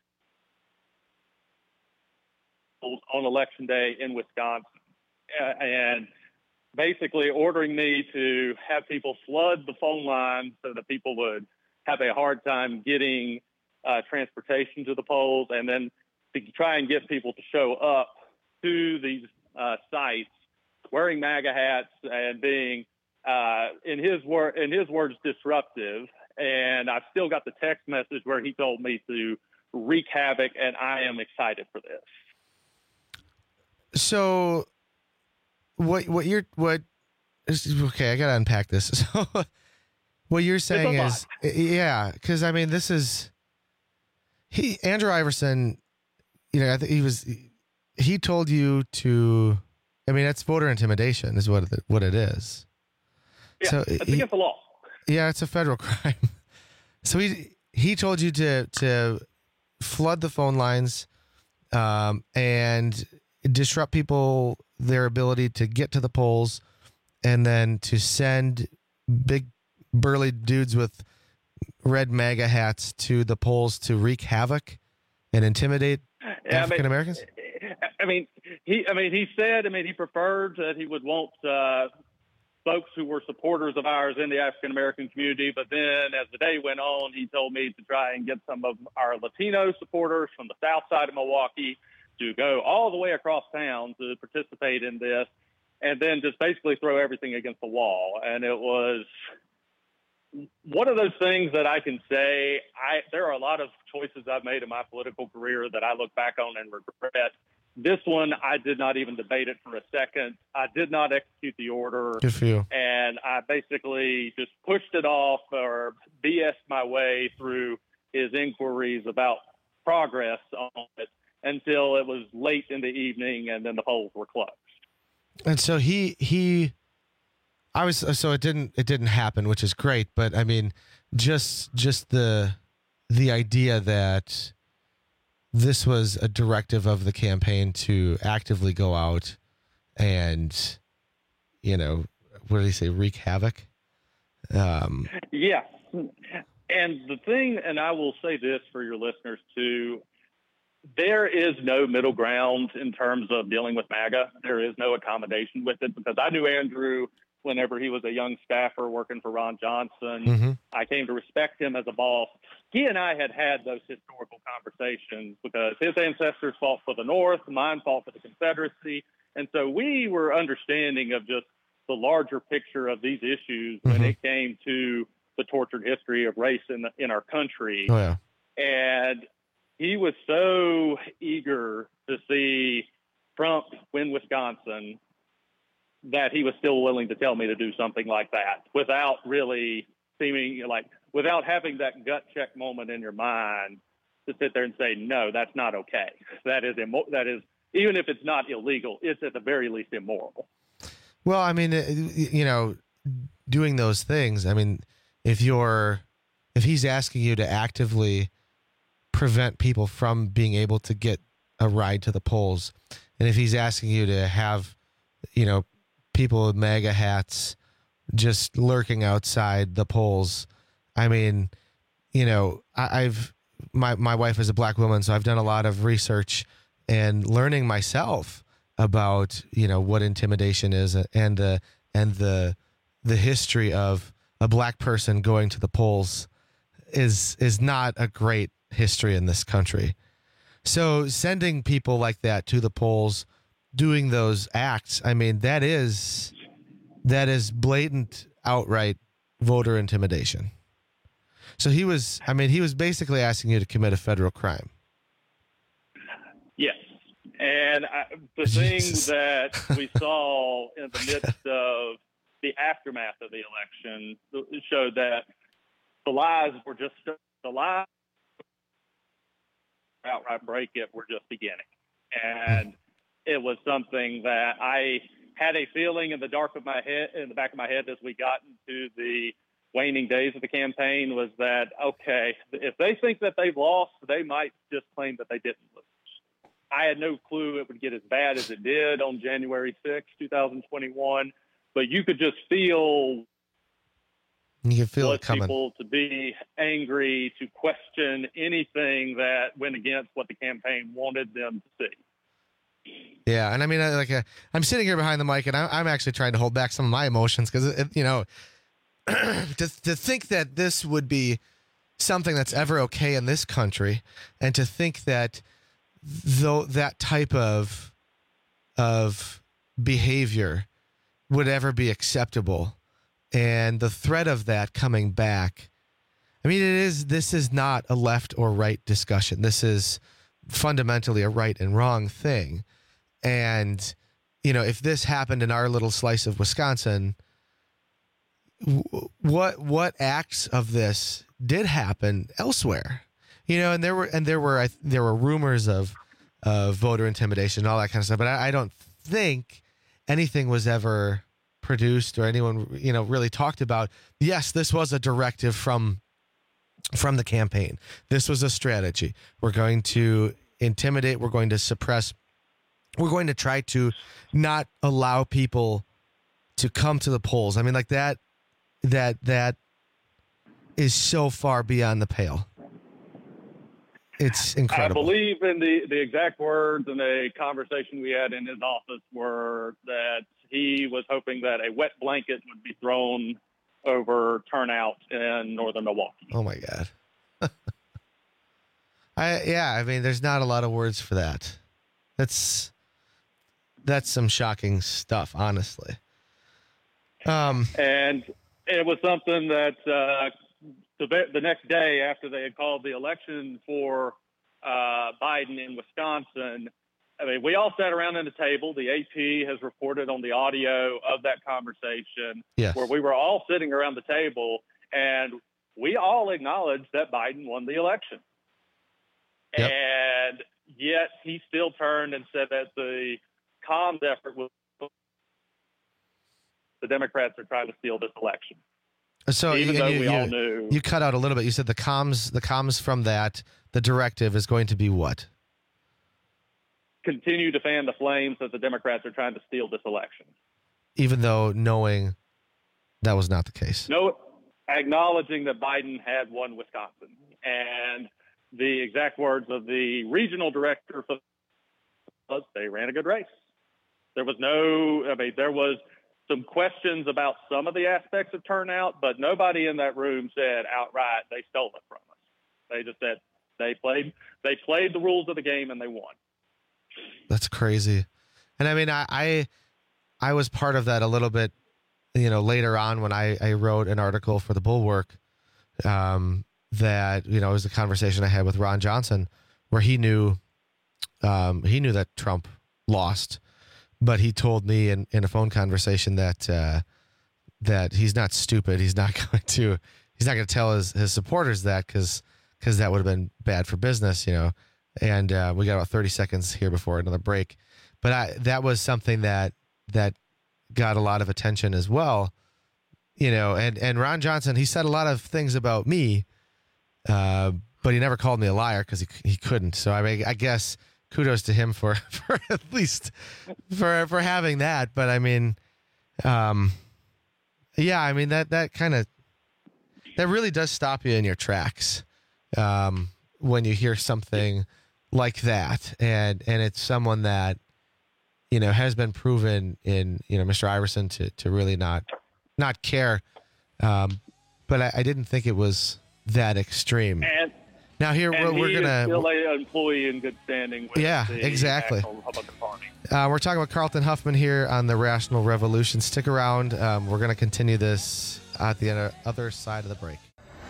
Speaker 18: on Election Day in Wisconsin, uh, and basically ordering me to have people flood the phone lines so that people would have a hard time getting uh, transportation to the polls, and then to try and get people to show up to these uh, sites wearing MAGA hats and being Uh, in his word, in his words, disruptive. And I've still got the text message where he told me to wreak havoc, and I am excited for this.
Speaker 17: So, what what you're what? Okay, I gotta unpack this. So, what you're saying is, yeah, because I mean, this is he Andrew Iverson. You know, I think he was. He told you to. I mean, that's voter intimidation, is what it, what it is.
Speaker 18: Yeah,
Speaker 17: so
Speaker 18: it's
Speaker 17: he,
Speaker 18: against the law.
Speaker 17: Yeah, it's a federal crime. So he he told you to to flood the phone lines um, and disrupt people, their ability to get to the polls, and then to send big burly dudes with red MAGA hats to the polls to wreak havoc and intimidate
Speaker 18: yeah,
Speaker 17: African Americans.
Speaker 18: I mean, he. I mean, he said. I mean, he preferred that he would want. Uh, folks who were supporters of ours in the African American community. But then as the day went on, he told me to try and get some of our Latino supporters from the south side of Milwaukee to go all the way across town to participate in this, and then just basically throw everything against the wall. And it was one of those things that I can say, I, there are a lot of choices I've made in my political career that I look back on and regret. This one, I did not even debate it for a second. I did not execute the order.
Speaker 17: Good for you.
Speaker 18: And I basically just pushed it off or B S'd my way through his inquiries about progress on it until it was late in the evening and then the polls were closed.
Speaker 17: And so he, he, I was, so it didn't, it didn't happen, which is great. But I mean, just, just the, the idea that this was a directive of the campaign to actively go out and, you know, what did he say, wreak havoc? Um,
Speaker 18: yeah. And the thing, and I will say this for your listeners too, there is no middle ground in terms of dealing with MAGA. There is no accommodation with it, because I knew Andrew whenever he was a young staffer working for Ron Johnson.
Speaker 17: Mm-hmm.
Speaker 18: I came to respect him as a boss. He and I had had those historical conversations because his ancestors fought for the North, mine fought for the Confederacy. And so we were understanding of just the larger picture of these issues mm-hmm. when it came to the tortured history of race in, the, in our country.
Speaker 17: Oh, yeah.
Speaker 18: And he was so eager to see Trump win Wisconsin that he was still willing to tell me to do something like that without really seeming like, without having that gut check moment in your mind to sit there and say, no, that's not okay. That is, immo- that is, even if it's not illegal, it's at the very least immoral.
Speaker 17: Well, I mean, you know, doing those things, I mean, if you're, if he's asking you to actively prevent people from being able to get a ride to the polls, and if he's asking you to have, you know, people with MAGA hats just lurking outside the polls, I mean, you know, I, I've my my wife is a black woman, so I've done a lot of research and learning myself about, you know, what intimidation is and the and the the history of a black person going to the polls is is not a great history in this country. So sending people like that to the polls, doing those acts, I mean, that is that is blatant, outright voter intimidation. So he was, I mean, he was basically asking you to commit a federal crime.
Speaker 18: Yes. And I, the thing that we saw in the midst of the aftermath of the election showed that the lies were just, the lies outright break it were just beginning. And it was something that I had a feeling in the dark of my head, in the back of my head as we got into the waning days of the campaign was that, okay, if they think that they've lost, they might just claim that they didn't lose. I had no clue it would get as bad as it did on January sixth, twenty twenty-one, but you could just feel
Speaker 17: you can feel it coming.
Speaker 18: People to be angry, to question anything that went against what the campaign wanted them to see.
Speaker 17: Yeah, and I mean, I, like, uh, I'm sitting here behind the mic, and I, I'm actually trying to hold back some of my emotions because, you know, to to think that this would be something that's ever okay in this country, and to think that though that type of of behavior would ever be acceptable, and the threat of that coming back. I mean, it is. This is not a left or right discussion. This is fundamentally a right and wrong thing. And, you know, if this happened in our little slice of Wisconsin, what what acts of this did happen elsewhere? You know, and there were and there were there were rumors of of voter intimidation and all that kind of stuff. But I, I don't think anything was ever produced or anyone, you know, really talked about. Yes, this was a directive from from the campaign. This was a strategy. We're going to intimidate. We're going to suppress. We're going to try to not allow people to come to the polls. I mean, like that, that, that is so far beyond the pale. It's incredible.
Speaker 18: I believe in the, the exact words in a conversation we had in his office were that he was hoping that a wet blanket would be thrown over turnout in northern Milwaukee.
Speaker 17: Oh my God. I, yeah, I mean, there's not a lot of words for that. That's, that's some shocking stuff, honestly. Um,
Speaker 18: and it was something that, uh, the, the next day after they had called the election for, uh, Biden in Wisconsin, I mean, we all sat around at the table. The A P has reported on the audio of that conversation
Speaker 17: yes.
Speaker 18: where we were all sitting around the table and we all acknowledged that Biden won the election.
Speaker 17: Yep.
Speaker 18: And yet he still turned and said that the comms effort was the Democrats are trying to steal this election.
Speaker 17: So
Speaker 18: even
Speaker 17: you,
Speaker 18: though
Speaker 17: you,
Speaker 18: we
Speaker 17: you,
Speaker 18: all knew,
Speaker 17: you cut out a little bit. You said the comms, the comms from that, the directive is going to be what?
Speaker 18: Continue to fan the flames that the Democrats are trying to steal this election.
Speaker 17: Even though knowing that was not the case.
Speaker 18: No, acknowledging that Biden had won Wisconsin. And the exact words of the regional director was they ran a good race. There was no, I mean, there was some questions about some of the aspects of turnout, but nobody in that room said outright they stole it from us. They just said they played, they played the rules of the game and they won.
Speaker 17: That's crazy. And I mean, I, I, I was part of that a little bit, you know, later on when I, I wrote an article for the Bulwark, um, that, you know, it was a conversation I had with Ron Johnson where he knew, um, he knew that Trump lost, but he told me in, in a phone conversation that, uh, that he's not stupid. He's not going to, he's not going to tell his, his supporters that because, because that would have been bad for business, you know? And, uh, we got about thirty seconds here before another break, but I, that was something that, that got a lot of attention as well, you know, and, and Ron Johnson, he said a lot of things about me, uh, but he never called me a liar because he, he couldn't. So I mean, I guess kudos to him for, for at least for, for having that. But I mean, um, yeah, I mean, that, that kind of, that really does stop you in your tracks. Um, when you hear something like that, and, and it's someone that, you know, has been proven in, you know, Mister Iverson to, to really not, not care. Um, but I, I didn't think it was that extreme.
Speaker 18: And
Speaker 17: Now here
Speaker 18: and
Speaker 17: we're, we're
Speaker 18: he
Speaker 17: gonna
Speaker 18: is still an employee in good standing with
Speaker 17: yeah,
Speaker 18: the
Speaker 17: exactly.
Speaker 18: National Republican Party.
Speaker 17: Uh, we're talking with Carlton Huffman here on the Rational Revolution. Stick around. Um, we're going to continue this at the other- other side of the break.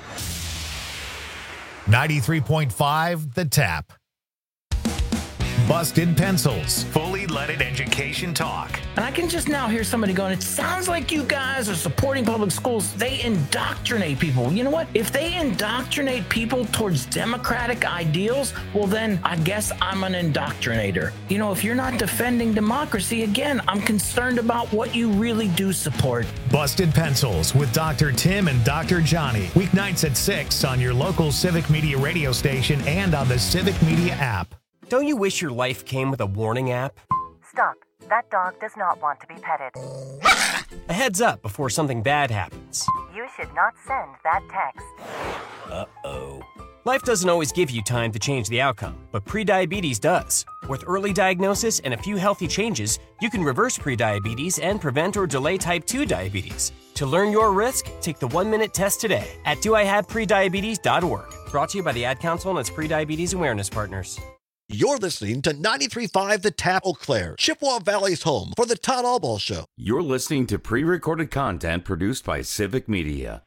Speaker 2: ninety-three point five The Tap. Busted Pencils. Fully leaded education talk.
Speaker 28: And I can just now hear somebody going, it sounds like you guys are supporting public schools. They indoctrinate people. You know what? If they indoctrinate people towards democratic ideals, well, then I guess I'm an indoctrinator. You know, if you're not defending democracy, again, I'm concerned about what you really do support.
Speaker 2: Busted Pencils with Doctor Tim and Doctor Johnny. Weeknights at six on your local Civic Media radio station and on the Civic Media app.
Speaker 6: Don't you wish your life came with a warning app?
Speaker 7: Stop. That dog does not want to be petted.
Speaker 6: A heads up before something bad happens.
Speaker 7: You should not send that text.
Speaker 6: Uh-oh. Life doesn't always give you time to change the outcome, but prediabetes does. With early diagnosis and a few healthy changes, you can reverse prediabetes and prevent or delay type two diabetes. To learn your risk, take the one-minute test today at do I have prediabetes dot org. Brought to you by the Ad Council and its prediabetes awareness partners.
Speaker 8: You're listening to ninety-three point five The Tap, Eau Claire, Chippewa Valley's home for the Todd Albaugh Show.
Speaker 3: You're listening to pre-recorded content produced by Civic Media.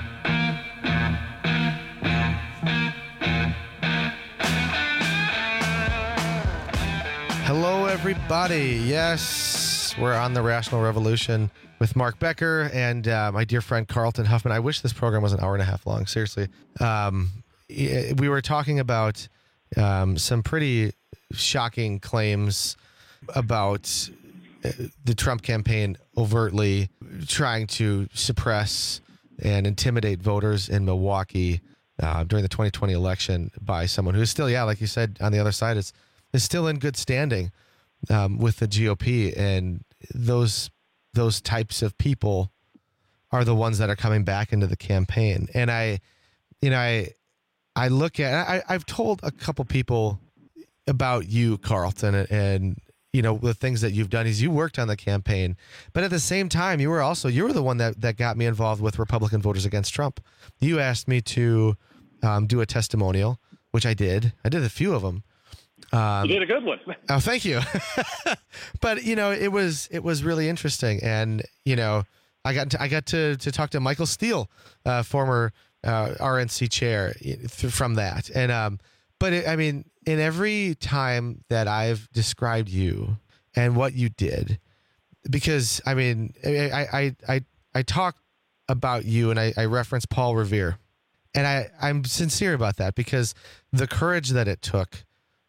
Speaker 17: Hello, everybody. Yes, we're on the Rational Revolution with Mark Becker and uh, my dear friend Carlton Huffman. I wish this program was an hour and a half long, seriously. Um, we were talking about Um, some pretty shocking claims about the Trump campaign overtly trying to suppress and intimidate voters in Milwaukee uh, during the twenty twenty election by someone who is still, yeah, like you said, on the other side, is is still in good standing um, with the G O P, and those those types of people are the ones that are coming back into the campaign. And I, you know, I. I look at, I, I've told a couple people about you, Carlton, and, and, you know, the things that you've done is you worked on the campaign, but at the same time, you were also, you were the one that, that got me involved with Republican Voters Against Trump. You asked me to um, do a testimonial, which I did. I did a few of them. Um,
Speaker 18: you did a good one.
Speaker 17: Oh, thank you. But, you know, it was, it was really interesting. And, you know, I got to, I got to, to talk to Michael Steele, uh, former Uh, R N C chair from that. And, um, but it, I mean, in every time that I've described you and what you did, because I mean, I, I, I, I talk about you and I, I reference Paul Revere, and I, I'm sincere about that because the courage that it took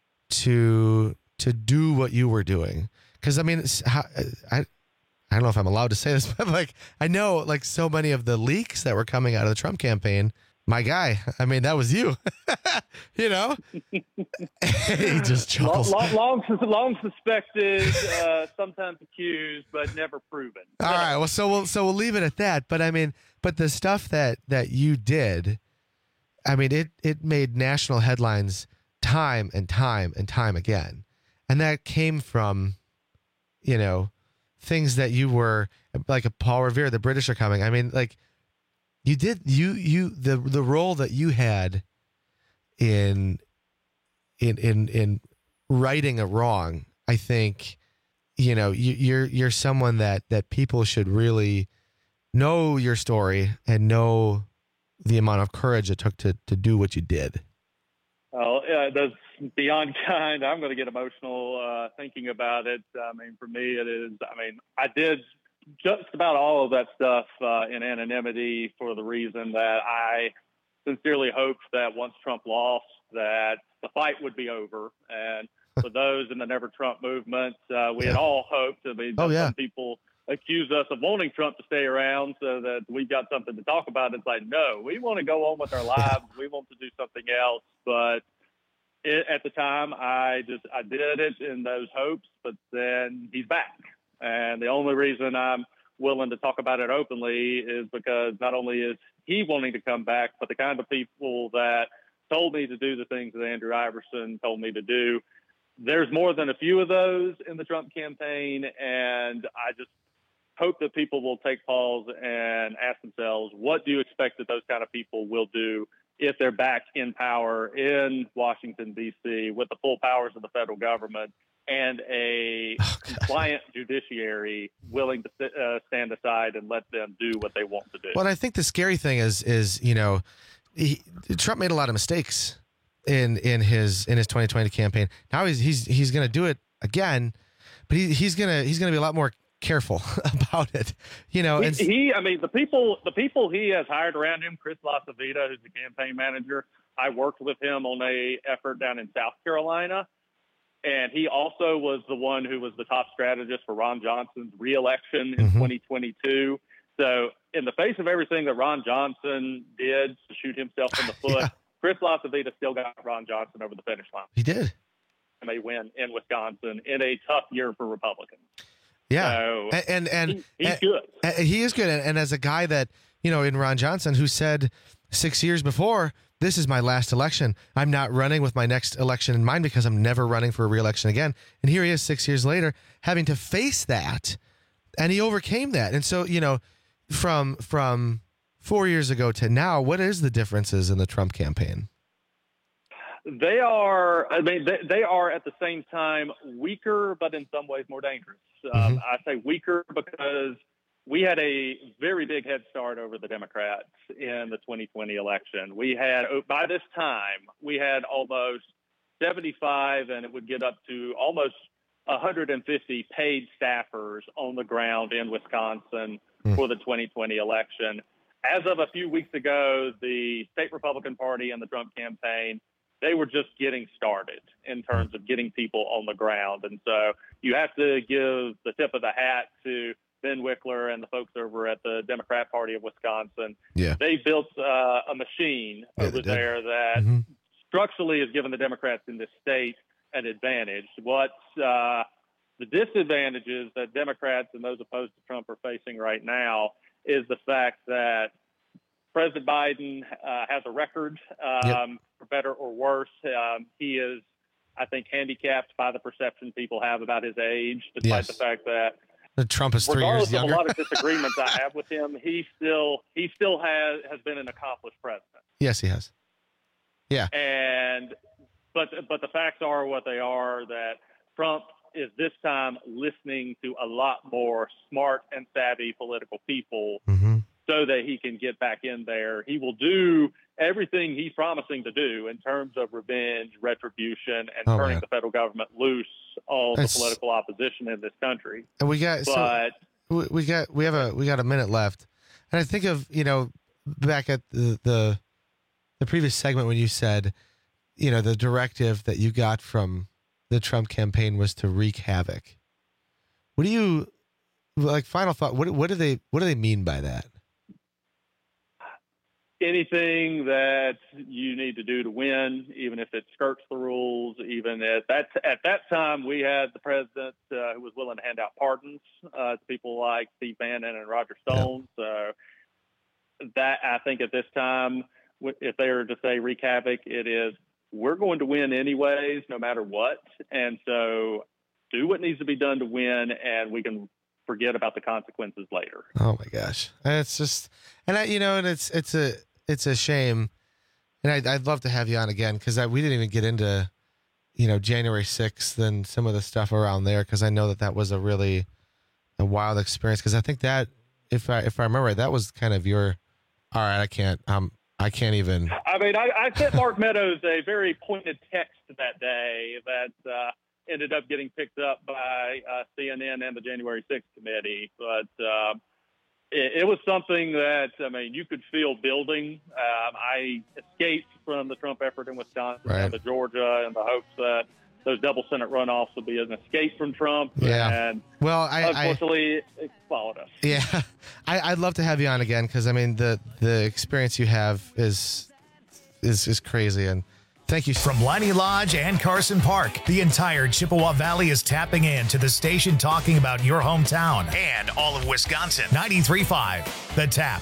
Speaker 17: to, to do what you were doing. Cause I mean, how, I, I don't know if I'm allowed to say this, but like, I know like so many of the leaks that were coming out of the Trump campaign, my guy, I mean, that was you, you know, he just chuckles.
Speaker 18: Long, long, long, long suspected, uh, sometimes accused, but never proven.
Speaker 17: All right. Well, so we'll, so we'll leave it at that. But I mean, but the stuff that, that you did, I mean, it, it made national headlines time and time and time again. And that came from, you know, things that you were like a Paul Revere, the British are coming. I mean, like you did, you, you, the, the role that you had in, in, in, in righting a wrong, I think, you know, you, you're, you're someone that, that people should really know your story and know the amount of courage it took to, to do what you did.
Speaker 18: Oh, yeah, that's beyond kind. I'm going to get emotional uh, thinking about it. I mean, for me, it is, I mean, I did just about all of that stuff uh, in anonymity for the reason that I sincerely hoped that once Trump lost, that the fight would be over. And for those in the Never Trump movement, uh, we yeah. had all hoped. I mean,
Speaker 17: oh, yeah.
Speaker 18: some people accuse us of wanting Trump to stay around so that we've got something to talk about. It's like, no, we want to go on with our lives. We want to do something else. But it, at the time, I just, I did it in those hopes, but then he's back. And the only reason I'm willing to talk about it openly is because not only is he wanting to come back, but the kind of people that told me to do the things that Andrew Iverson told me to do, there's more than a few of those in the Trump campaign. And I just hope that people will take pause and ask themselves, what do you expect that those kind of people will do if they're back in power in Washington, D C, with the full powers of the federal government and a oh, compliant judiciary willing to uh, stand aside and let them do what they want to do.
Speaker 17: Well, I think the scary thing is, is you know, he, Trump made a lot of mistakes in in his in his twenty twenty campaign. Now he's he's he's going to do it again, but he, he's gonna he's gonna be a lot more careful about it. You know,
Speaker 18: he,
Speaker 17: and
Speaker 18: he I mean, the people the people he has hired around him, Chris LaCivita, who's the campaign manager. I worked with him on a effort down in South Carolina. And he also was the one who was the top strategist for Ron Johnson's reelection in mm-hmm. twenty twenty-two. So in the face of everything that Ron Johnson did to shoot himself in the foot, yeah. Chris LaCivita still got Ron Johnson over the finish line.
Speaker 17: He did.
Speaker 18: And they win in Wisconsin in a tough year for Republicans.
Speaker 17: Yeah.
Speaker 18: So
Speaker 17: and and, and
Speaker 18: he, he's
Speaker 17: and,
Speaker 18: good.
Speaker 17: And he is good. And, and as a guy that, you know, in Ron Johnson, who said six years before, this is my last election. I'm not running with my next election in mind because I'm never running for a re-election again. And here he is six years later having to face that, and he overcame that. And so, you know, from from four years ago to now, what is the differences in the Trump campaign?
Speaker 18: They are, I mean, they, they are at the same time weaker, but in some ways more dangerous. Mm-hmm. Um, I say weaker because we had a very big head start over the Democrats in the twenty twenty election. We had, by this time, we had almost seventy-five, and it would get up to almost one hundred fifty paid staffers on the ground in Wisconsin mm. for the twenty twenty election. As of a few weeks ago, the state Republican Party and the Trump campaign, they were just getting started in terms of getting people on the ground. And so you have to give the tip of the hat to Ben Wickler and the folks over at the Democrat Party of Wisconsin.
Speaker 17: Yeah.
Speaker 18: They built uh, a machine
Speaker 17: yeah,
Speaker 18: over there that
Speaker 17: mm-hmm.
Speaker 18: structurally has given the Democrats in this state an advantage. What uh, the disadvantages that Democrats and those opposed to Trump are facing right now is the fact that President Biden uh, has a record, um, yep. for better or worse. Um, he is, I think, handicapped by the perception people have about his age, despite
Speaker 17: yes.
Speaker 18: the fact that
Speaker 17: Trump is three years younger.
Speaker 18: Regardless of a lot of disagreements I have with him, he still he still has has been an accomplished president.
Speaker 17: Yes, he has. Yeah.
Speaker 18: And but but the facts are what they are. That Trump is this time listening to a lot more smart and savvy political people,
Speaker 17: mm-hmm.
Speaker 18: so that he can get back in there. He will do everything he's promising to do in terms of revenge, retribution, and
Speaker 17: oh,
Speaker 18: turning
Speaker 17: man.
Speaker 18: the federal government loose on
Speaker 17: That's,
Speaker 18: the political opposition in this country.
Speaker 17: And we got,
Speaker 18: but
Speaker 17: so we got, we have a, we got a minute left. And I think of, you know, back at the, the, the previous segment when you said, you know, the directive that you got from the Trump campaign was to wreak havoc. What do you, like, final thought, what, what do they, what do they mean by that?
Speaker 18: Anything that you need to do to win, even if it skirts the rules, even at that at that time, we had the president uh, who was willing to hand out pardons uh, to people like Steve Bannon and Roger Stone. Yeah. So that, I think at this time, if they were to say wreak havoc, it is, we're going to win anyways, no matter what. And so do what needs to be done to win, and we can forget about the consequences later.
Speaker 17: Oh my gosh. And it's just, and I, you know, and it's, it's a, it's a shame. And I'd, I'd love to have you on again, because we didn't even get into, you know, January sixth and some of the stuff around there, because I know that that was a really a wild experience. Because I think that, if I if I remember right, that was kind of your, all right, I can't, um, I can't even.
Speaker 18: I mean, I, I sent Mark Meadows a very pointed text that day that uh, ended up getting picked up by uh, C N N and the January sixth committee. But uh, it, it was something that, I mean, you could feel building. Um, I escaped from the Trump effort in Wisconsin
Speaker 17: right.
Speaker 18: and the Georgia in the hopes that those double Senate runoffs would be an escape from Trump.
Speaker 17: Yeah.
Speaker 18: And
Speaker 17: well, I,
Speaker 18: unfortunately, I, it followed us.
Speaker 17: Yeah. I, I'd love to have you on again, because, I mean, the, the experience you have is is is crazy. And thank you.
Speaker 2: From Leinie Lodge and Carson Park, the entire Chippewa Valley is tapping into the station talking about your hometown and all of Wisconsin. ninety-three point five, The Tap.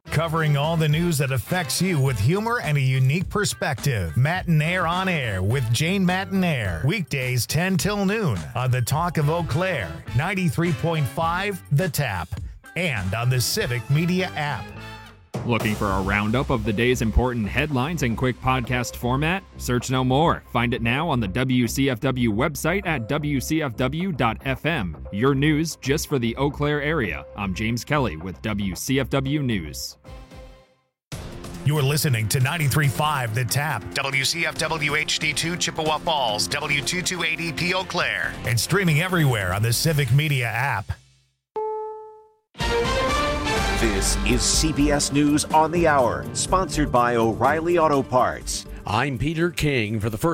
Speaker 2: Covering all the news that affects you with humor and a unique perspective. Matinaire on Air with Jane Matinaire. Weekdays ten till noon on the Talk of Eau Claire, ninety-three point five The Tap, and on the Civic Media app.
Speaker 1: Looking for a roundup of the day's important headlines in quick podcast format? Search no more. Find it now on the W C F W website at W C F W dot F M. Your news just for the Eau Claire area. I'm James Kelly with W C F W News.
Speaker 2: You're listening to ninety-three point five The Tap, W C F W H D two Chippewa Falls, W two two eight E P Eau Claire, and streaming everywhere on the Civic Media app.
Speaker 5: This is C B S News on the Hour, sponsored by O'Reilly Auto Parts.
Speaker 4: I'm Peter King for the first